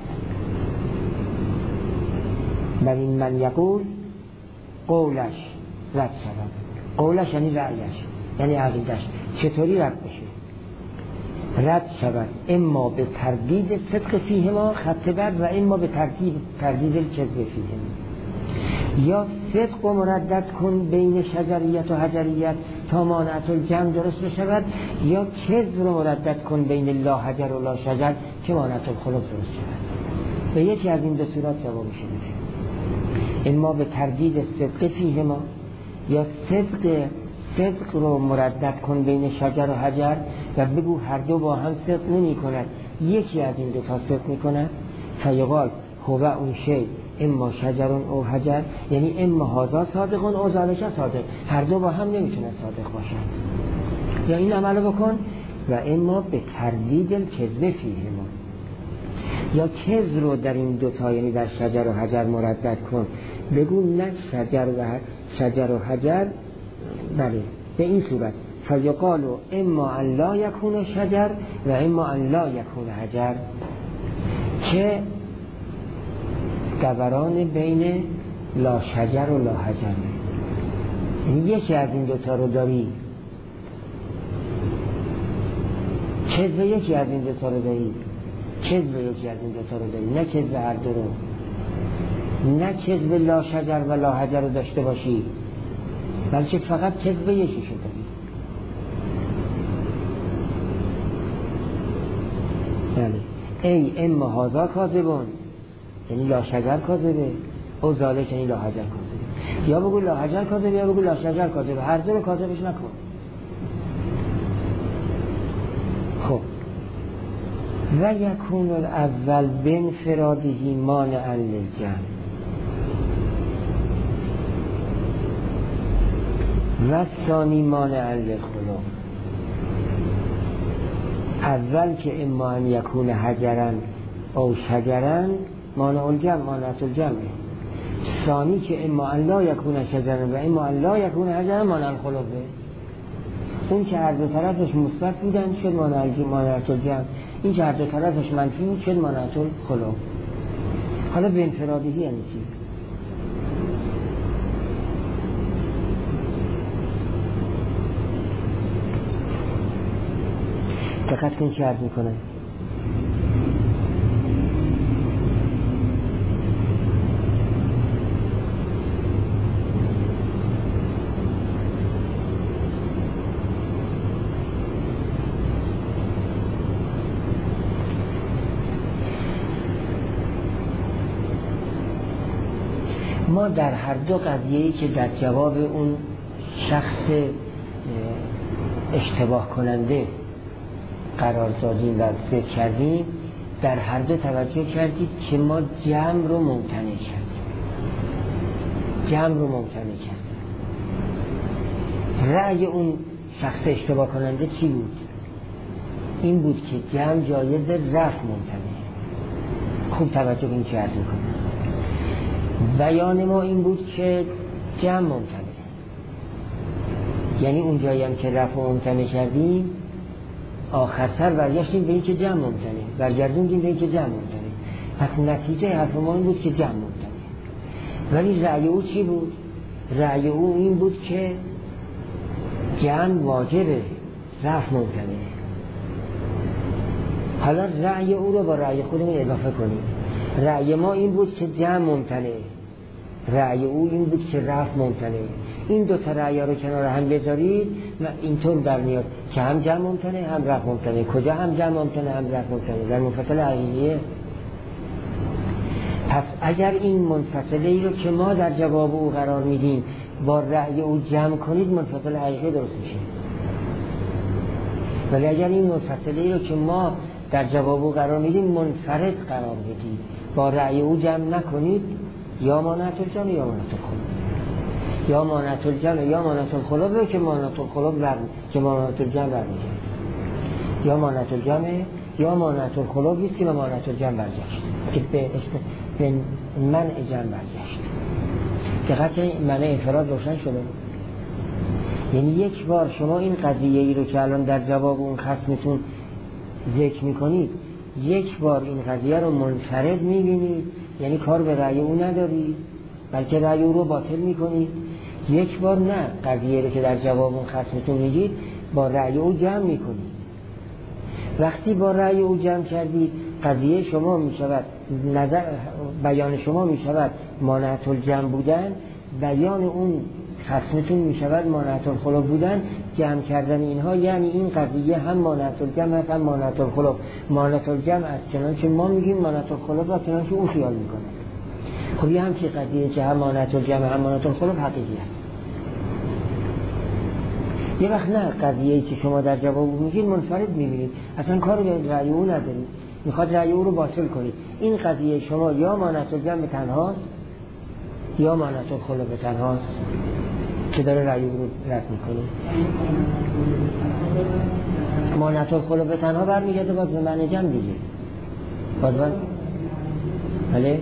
بر این من یقول قولش رد شود. قولش یعنی رأیش، یعنی عقیدش. چطوری رد بشه؟ رد شود اما به تردید صدق فیه ما خط بد و اما به تردید الکذب فیه ما. یا صدق و مردد کن بین شجریت و حجریت تا مانعت الجمع درست بشود، یا کذب رو مردد کن بین لا حجر و لا شجر که مانعت الخلق درست شود. به یکی از این دو صورت جوابش میده. اما به تردید صدق فیه ما، یا صدق رو مردد کن بین شجر و حجر و بگو هر دو با هم صدق نمی کند، یکی از این دو تا صدق می کند. فیقال هو اون شی اما شجرون او حجر، یعنی اما هذا صادقون او ذالک صادق، هر دو با هم نمیتونه صادق باشند. یا این عملو بکن و اما به تردید الکذب فیه ما، یا کذب رو در این دو تا یعنی در شجر و حجر مردد کن، بگو نه شجر و حجر، بله به این صورت فیقالو اما ان لا یکون شجر و اما ان لا یکون حجر، که دوران بین لا شجر و لا حجر، یعنی یکی از این دوتا رو داری، کذب یکی از این دوتا رو داری، کذب یکی از این دوتا رو داری، نه کذب هر دو رو، نه کذب لا شجر و لا حجر رو داشته باشی، بلکه فقط کذب یکی شده. بله ای اما هذا کاذبون یعنی لا شجر کاذبه، او ذالک یعنی لا حجر کاذبه. یا بگو لا حجر کاذبه یا بگو لا شجر کاذبه، هر دو رو کاذبش نکن. خب و یکون الاول بانفرادهی مانعا للجمع و ثانی مانعا للخلق. اول که اما ان یکون حجرن او شجرن مانع الجمع، مانعت الجمع. ثانی که اما ان لا یکون شجرن و اما ان لا یکون حجرن مانع الخلق. اون که هر دو طرفش مثبت بودن شد مانعت الجمع، این که هر دو طرفش منفی بود شد مانعت الخلق. حالا به انفرادهی یعنی چی؟ دقت کن چه عرض میکنه. ما در هر دو قضیه‌ای که در جواب اون شخص اشتباه کننده قرار دادیم و ذکر کردیم، در هر دو توجه کردید که ما جمع رو ممتنع کردیم. رأی اون شخص اشتباه کننده چی بود؟ این بود که جمع جایز، رفع ممتنع. خوب توجه کنید چه عرض میکنم. بیان ما این بود که جمع ممتنع، یعنی اون جایی هم که رفع ممتنع کردیم آخر سر برگشتیم به این که جمع ممتنع، برگردوندیم به این که جمع ممتنع. پس نتیجه حرف ما این بود که جمع ممتنع. ولی رأی او چی بود؟ رأی او این بود که جمع واجبه، رفع ممتنع. حالا رأی او رو با رأی خودمون اضافه کنیم. رأی ما این بود که جمع ممتنع، رأی او این بود که رفع ممتنع. این دو تا رأی رو کنار هم بذارید و اینطور در میاد که هم جمع ممتنع هم رفع ممتنع. کجا هم جمع ممتنع هم رفع ممتنع؟ در منفصل حقیقیه. پس اگر این منفصله ای رو که ما در جواب او قرار میدیم با رأی او جمع کنید منفصل حقیقی درست میشه. ولی اگر این منفصله ای رو که ما در جواب او قرار میدیم منفرد قرار بدید با رأی او جمع نکنید، یا مانعت الجمع یا مانعت الخلق، یا مانعت الجمع یا مانعت الخلق رو که مانعت الخلق که مانعت الجمع برمیشه، یا مانعت الجمع یا مانعت الخلق است که به مانعت الجمع برگشت، که به منع جمع برگشت. دقیقاً معنی انفراد روشن شده. یعنی یک بار شما این قضیه ای رو که الان در جواب اون خصمتون ذکر میکنید، یک بار این قضیه رو منفرد میبینید، یعنی کار به رأی او ندارید بلکه رأی او رو باطل میکنید. یک بار نه، قضیه رو که در جواب اون خصمتون میگید با رأی او جمع میکنید. وقتی با رأی او جمع کردید، قضیه شما میشود، نظر بیان شما میشود مانعت الجمع بودن، بیان اون خصمتون میشود مانعت الخلق بودن. جمع کردن اینها یعنی این قضیه هم مانعت الجمع هم مانعت الخلق. مانعت الجمع است چنانچه ما میگیم، مانعت الخلق را چنانچه او خیال میکنه. خب یه همچی قضیه که هم مانعت الجمع هم مانعت الخلق حقیقی است. یه وقت نه، قضیه‌ای که شما در جواب میگید منفرد میبینید، اصلا کار به رأی او ندارید، میخواد رأی او رو باطل کنید. این قضیه شما یا مانعت الجمع تنهاست یا مانعت الخلق تنهاست که داره رأی او رو رد میکنه. مانعت الخلق تنها برمیگرده باز به معنی جمع دیگه. باز بله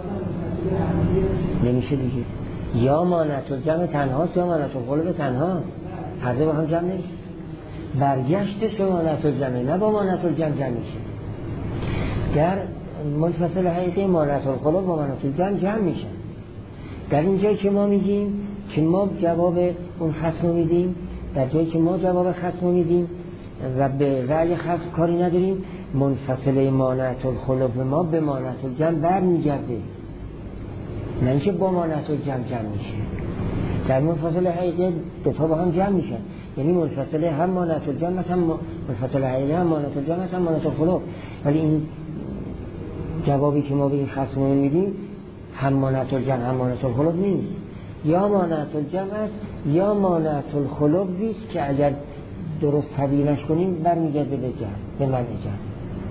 نمیشه دیگه، یا مانعت الجمع تنهاست یا مانعت الخلق تنها، هر دو با هم جمع نمیشه. برگشتش به مانعت الجمع، نه با مانعت الجمع جمع میشه. در منفصل حقیقی مانعت الخلق با مانعت الجمع جمع میشه. در این جایی که ما میگیم که ما جواب اون خصم میدیم، در جایی که ما جواب خصم میدیم و به رأی خصم کاری نداریم، منفصله مانعت الخلق ما به مانعت الجمع برمیگرده، نه اینکه با مانعت الجمع جمع میشه. در منفصل حقیقی دو تا با هم جمع میشن، یعنی منفصله هم مانعت الجمع هم منفصل حقیقی هم مانعت الجمع هم مانعت الخلق. ولی این جوابی که ما به این خصم میدیم هم مانعت الجمع هم مانعت الخلق نیست، یا مانعت الجمع است یا مانعت الخلق است که اگر درست تبیینش کنیم برمیگرده به جمع، به منع جمع.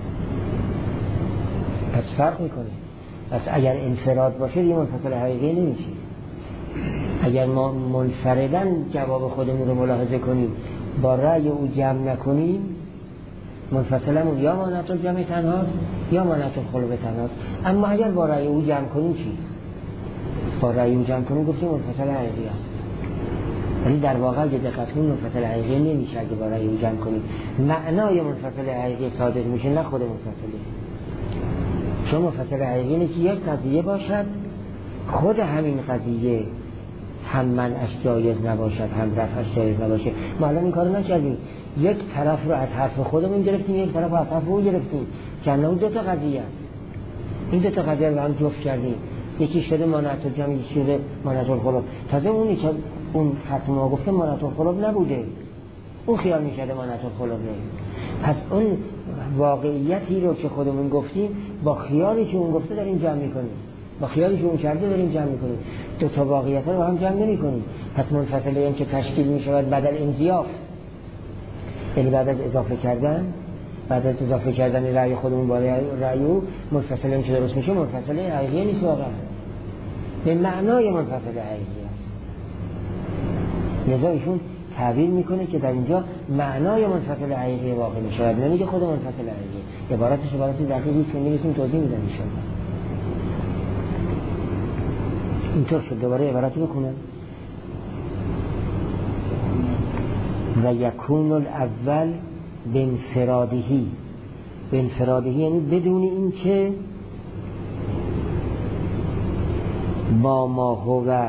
پس فرق میکنه. پس اگر انفراد باشه دیگه منفصل حقیقی نمیشه. اگر ما منفردن جواب خودمون رو ملاحظه کنیم، با رأی او جمع نکنیم، منفصلمون یا مانعت الجمع تنهاست یا مانعت الخلق تنهاست. اما اگر با رأی او جمع کنیم چی؟ با رأی او جمع کنیم گفتیم منفصل حقیقی است. ولی در واقع یه دقت کنیم منفصل حقیقی نمیشه اگه با رأی او جمع کنیم. معنای منفصل حقیقی صادق میشه، نه خود منفصله. چون منفصل حقیقی اینه که یک قضیه باشد، خود همین قضیه هم منعش جایز نباشد هم رفعش جایز نباشه. ما الان این کارو نکردیم، یک طرف رو از حرف خودمون گرفتیم، یک طرف رو از حرف او گرفتیم که اون دو تا قضیه است. این دو تا قضیه رو هم جفت کردیم، یکی شده مانعت الجمع، یکی شده مانعت الخلق. تازه اونی که اون خصم ما گفته مانعت الخلق نبوده، اون خیال می‌کرده مانعت الخلق. پس اون واقعیتی رو که خودمون گفتیم با خیالی که اون گفته داریم جمع می‌کنیم، با خیالی که اون کرده داریم جمع می‌کنیم. دو تا واقعیت رو هم جمع نمی‌کنیم. پس منفصله این که تشکیل می‌شود بدل انضیاف، یعنی بعد از اضافه کردن رأی خودمون با رأی او، منفصله این که درست میشه منفصله حقیقی نیست، واقعا به معنای منفصله حقیقی است. لذا ایشون تعبیر میکنه که در اینجا معنای منفصل حقیقی واقع میشود، نمیگه خود منفصل حقیقی. عبارتش عبارتی دقیقی است که نمیتونیم توضیح میدم انشاءالله. اینطور شد. دوباره عبارتی بکنم. و یکون الاول بانفرادهی، بانفرادهی یعنی بدون این که با ما هو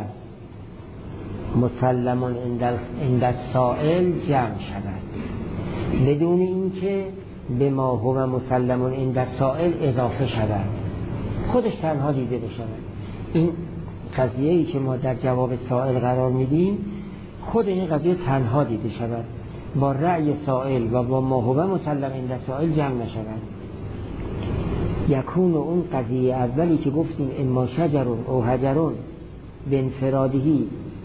مسلمون عند السائل جمع شود، بدون این که به ما هو مسلمون عند السائل اضافه شود، خودش تنها دیده بشود. این قضیه‌ای که ما در جواب سائل قرار میدیم خود این قضیه تنها دیده شود، با رأی سائل و با ما هو مسلم عند السائل جمع نشود. یکون اون قضیه اولی که گفتیم اما شجرون او حجرون بانفرادهی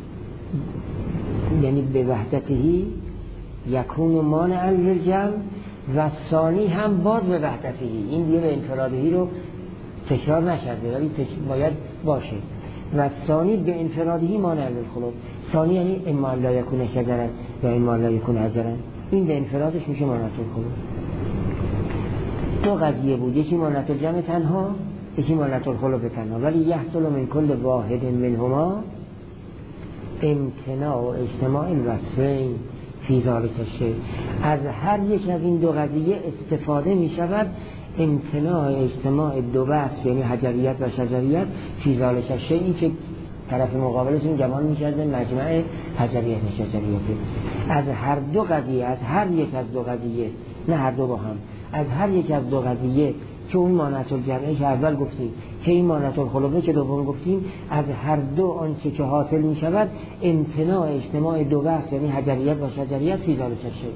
یعنی به وحدتهی، یکون مانع للجمع، و ثانی هم باز به وحدتهی. این دیگه به انفرادهی رو تکرار نشده ولی باید باشه. و ثانی به انفرادهی مانع للخلق. ثانی یعنی اما لا یکون شجرا یا اما لا یکون حجرا، این به انفرادش میشه مانع للخلق. دو قضیه بود، یکی مانعت الجمع تنها، یکی مانعت الخلق تنها، ولی یحصل من کل واحد منهما امتناع و اجتماع الوصفین فی ذلک الشیء. از هر یک از این دو قضیه استفاده می شود امتناع اجتماع دو وصف، یعنی حجریت و شجریت، فی ذلک الشیء که طرف مقابلشون گمان می‌کرده مجمع حجریت و شجریت. از هر دو قضیه، از هر یک از دو قضیه، نه هر دو با هم، از هر یک از دو قضیه که اون مانعت الجمعه که اول گفتیم که این مانعت الخلقه که دوم گفتیم، از هر دو آنچه که حاصل می شود امتناع اجتماع دو وصف، یعنی حجریت و شجریت، فی ذلک الشیء.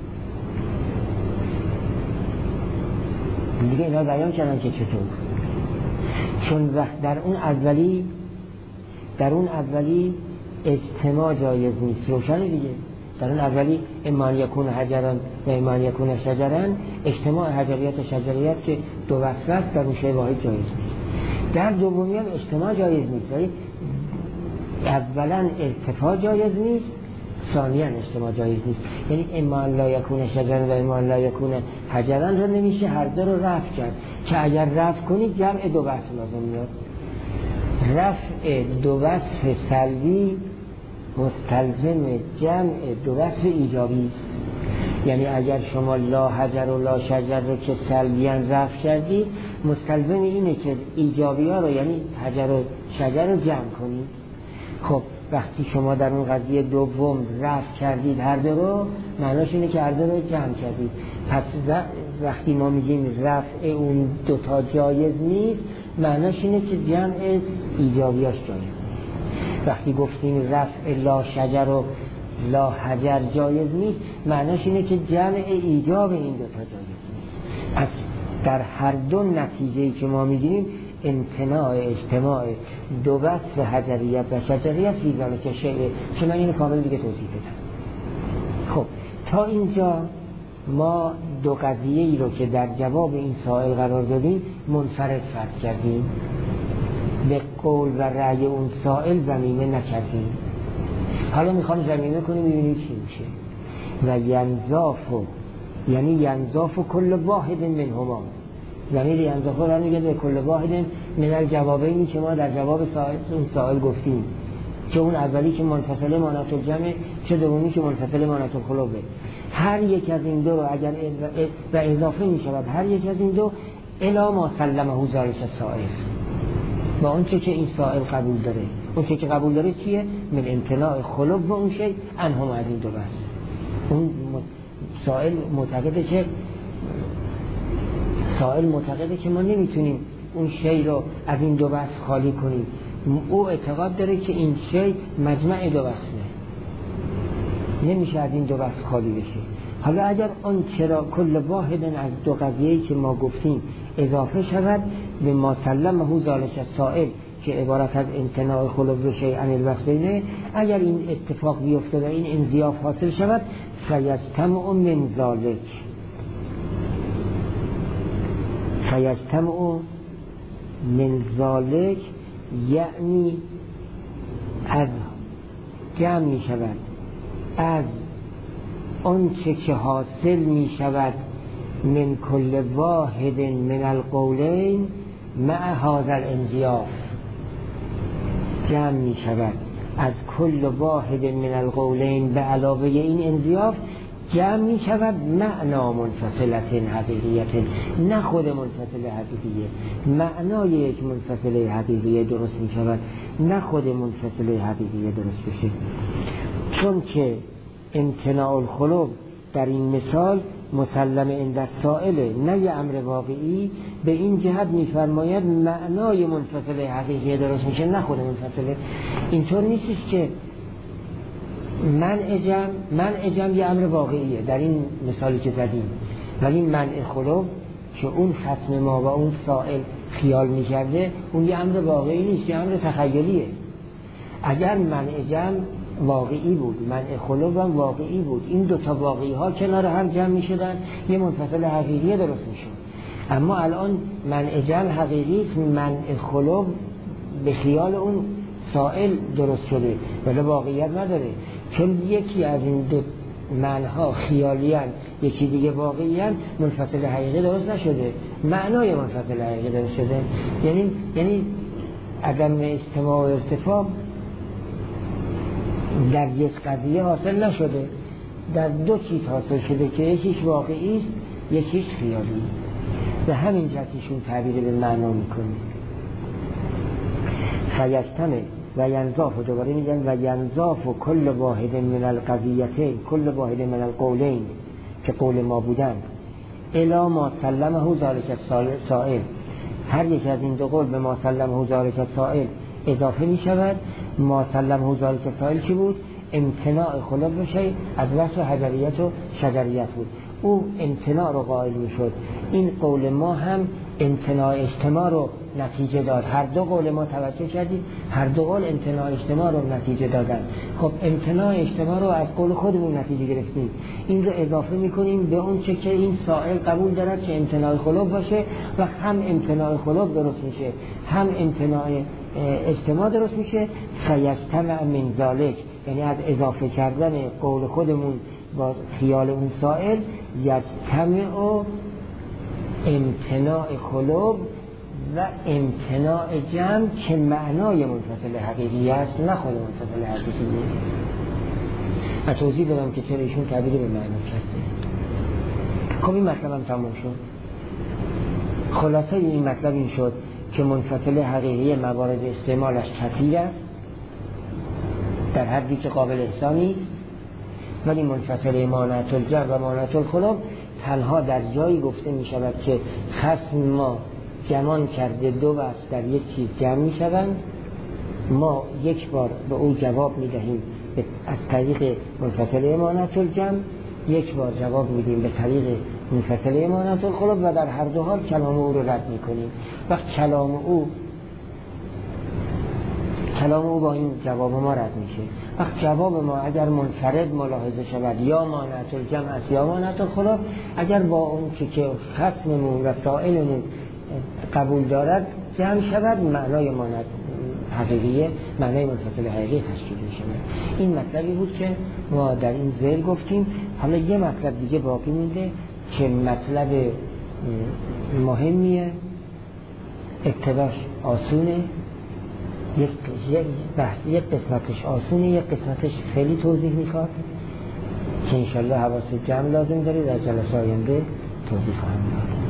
دیگه اینا بیان کردن که چطور، چون وقت در اون اولی اجتماع جایز نیست، روشنه دیگه. در اون اولی اما یکون حجران و اما یکون شجران، اجتماع حجریت و شجریت که دو وصف است در اون شیء واحد جایز نیست. در دومی هم اجتماع جایز نیست، اولا ارتفاع جایز نیست، ثانیا اجتماع جایز نیست. یعنی اما لا یکون شجران و اما لا یکون حجران رو نمیشه هر دو رو رفع کرد، که اگر رفع کنید جمع دو وصف لازم میاد. رفع دو وصف سلبی مستلزم جمع دو وصف ایجابی است. یعنی اگر شما لا حجر و لا شجر رو که سلبیان رفع کردید، مستلزم اینه که ایجابی ها رو، یعنی حجر و شجر رو جمع کنید. خب وقتی شما در اون قضیه دوم رفع کردید هر دو رو، معناش اینه که هر دو رو جمع کردید. پس وقتی ما میگیم رفع اون دوتا جایز نیست، معناش اینه که جمع ایجابیاش جایز نیست. وقتی گفتیم رفع لا شجر و لا حجر جایز نیست، معناش اینه که جمع ایجاب این دوتا جایز نیست. پس در هر دو نتیجه‌ای که ما میگیریم امتناع اجتماع دو وصف حجریت و شجریت فی ذلک الشیء. چون من اینو کامل دیگه توضیح بدم. خب تا اینجا ما دو قضیه ای رو که در جواب این سائل قرار دادیم منفرد فرض کردیم، به قول و رأی اون سائل زمینه نکردیم. حالا میخوام زمینه کنیم ببینیم چی میشه. و ینضاف، یعنی ینضاف کل واحد منهما، یعنی ینضاف رو میگه به کل واحد من الجوابینی که ما در جواب اون سائل گفتیم، که اون اولی که منفصله مانعت الجمع، چه دومی که منفصله مانعت الخلقه. هر یک از این دو رو اگر و اضافه می شود هر یک از این دو الی ما سلمه ذلک السائل، با اون چه که این سائل قبول داره. اون چه که قبول داره چیه؟ من امتناع خلق و اون شی انهم از این دو بس. اون سائل معتقده که ما نمیتونیم اون شی رو از این دو بس خالی کنیم. او اعتقاد داره که این شی مجمع دو بسه، نمیشه از این دو بس خالی بشه. حالا اگر آن چرا کل واحد از دو قضیه‌ای که ما گفتیم اضافه شود به ما سلمه ذلک السائل که عبارت از امتناع خلق شیء عن الوصفین، اگر این اتفاق بیفته و این انضیاف حاصل شود، فیجتمع من ذلک یعنی از جمع می شود از آنچه که حاصل می شود من کل واحد من القولین مع هذا الانضیاف، جمع می شود از کل واحد من القولین به علاوه این انضیاف، جمع می شود معنا منفصلت حقیقیت، نه خود منفصل حقیقیه. معنای یک منفصل حقیقیه درست می شود، نه خود منفصل حقیقیه درست بشه. چون که امتناع الخلق در این مثال مسلم عند السائل، نه یه امر واقعی، به این جهت می‌فرماید معنای منفصل حقیقی درست میشه، نه خود منفصله. اینطور نیستش که منع جمع یه امر واقعیه در این مثالی که زدیم، ولی منع خلق که اون خصم ما و اون سائل خیال می‌کرده اون یه امر واقعی نیست، یه امر تخیلیه. اگر منع جمع واقعی بود، منع خلق هم واقعی بود، این دوتا واقعی ها کنار هم جمع می شدن، یه منفصل حقیقی درست می شد. اما الان منع جمع حقیقی است، منع خلق به خیال اون سائل درست شده ولی واقعیت نداره، چون یکی از این دو منها خیالی هست، یکی دیگه واقعیت منفصل حقیقی درست نشده، معنای منفصل حقیقی درست شده. یعنی عدم اجتماع و ارتفاع در یک قضیه حاصل نشده، در دو چیز حاصل شده که یکیش واقعی است یکیش خیالی. به همین جهتشون تعبیر به معنا میکنه. فیجتمع و ینضاف، و دوباره میگن و ینضاف کل واحد من القضیتین، کل واحد من القولین که قول ما بودن، الی ما سلمه ذلک السائل، هر یک از این دو قول به ما سلمه ذلک السائل اضافه می شود. ما سلمه ذلک السائل چی بود؟ امتناع خلق بشه از وصف حجریت و شجریت بود، او امتناع رو قائل می شد. این قول ما هم امتناع اجتماع رو نتیجه داد. هر دو قول ما توجه کردید، هر دو قول امتناع اجتماع رو نتیجه دادن. خب امتناع اجتماع رو از قول خودمون نتیجه گرفتیم، این رو اضافه میکنیم به اون چه که این سائل قبول دارد که امتناع خلق باشه و هم امتناع خلق درست میشه هم امتناع اجتماع درست میشه. فیجتمع من ذلک، یعنی از اضافه کردن قول خودمون با خیال اون سائل، یجتمع و امتناع خلق و امتناع جمع که معنای منفصل حقیقی است، نه خود منفصل حقیقی نیست. من توضیح دادم که چرا ایشون تعبیر به معنا کرده. خب این مطلب هم تمام شد. خلاصه این مطلب این شد که منفصل حقیقی موارد استعمالش کثیر است در حدی که قابل احسانی است، ولی منفصل مانعت الجمع و مانعت الخلق تنها در جایی گفته می شود که خصم ما جمع کرده دو وصف در یک چیز جمع می شوند، ما یک بار به او جواب می دهیم از طریق منفصل مانعت الجمع، یک بار جواب می دهیم به طریق منفصل مانعت الخلق و در هر دو حال کلام او رو رد می کنیم. وقت کلام او با این جواب ما رد میشه. وقت جواب ما اگر منفرد ملاحظه شود یا مانعت الجمع است یا مانعت الخلق، اگر با اون که خصممون و سائلمون قبول دارد جمع شود، معنای مانعت حقیقیه، معنای منفصل حقیقی تشکیل میشه. این مطلبی بود که ما در این ذیل گفتیم. حالا یه مطلب دیگه باقی مونده که مطلب مهمیه، ابتداش آسونه، یک قسمتش آسونه، یک قسمتش خیلی توضیح میخواد که انشالله حواس جمع لازم داره، در جلسه آینده توضیح خواهم داد.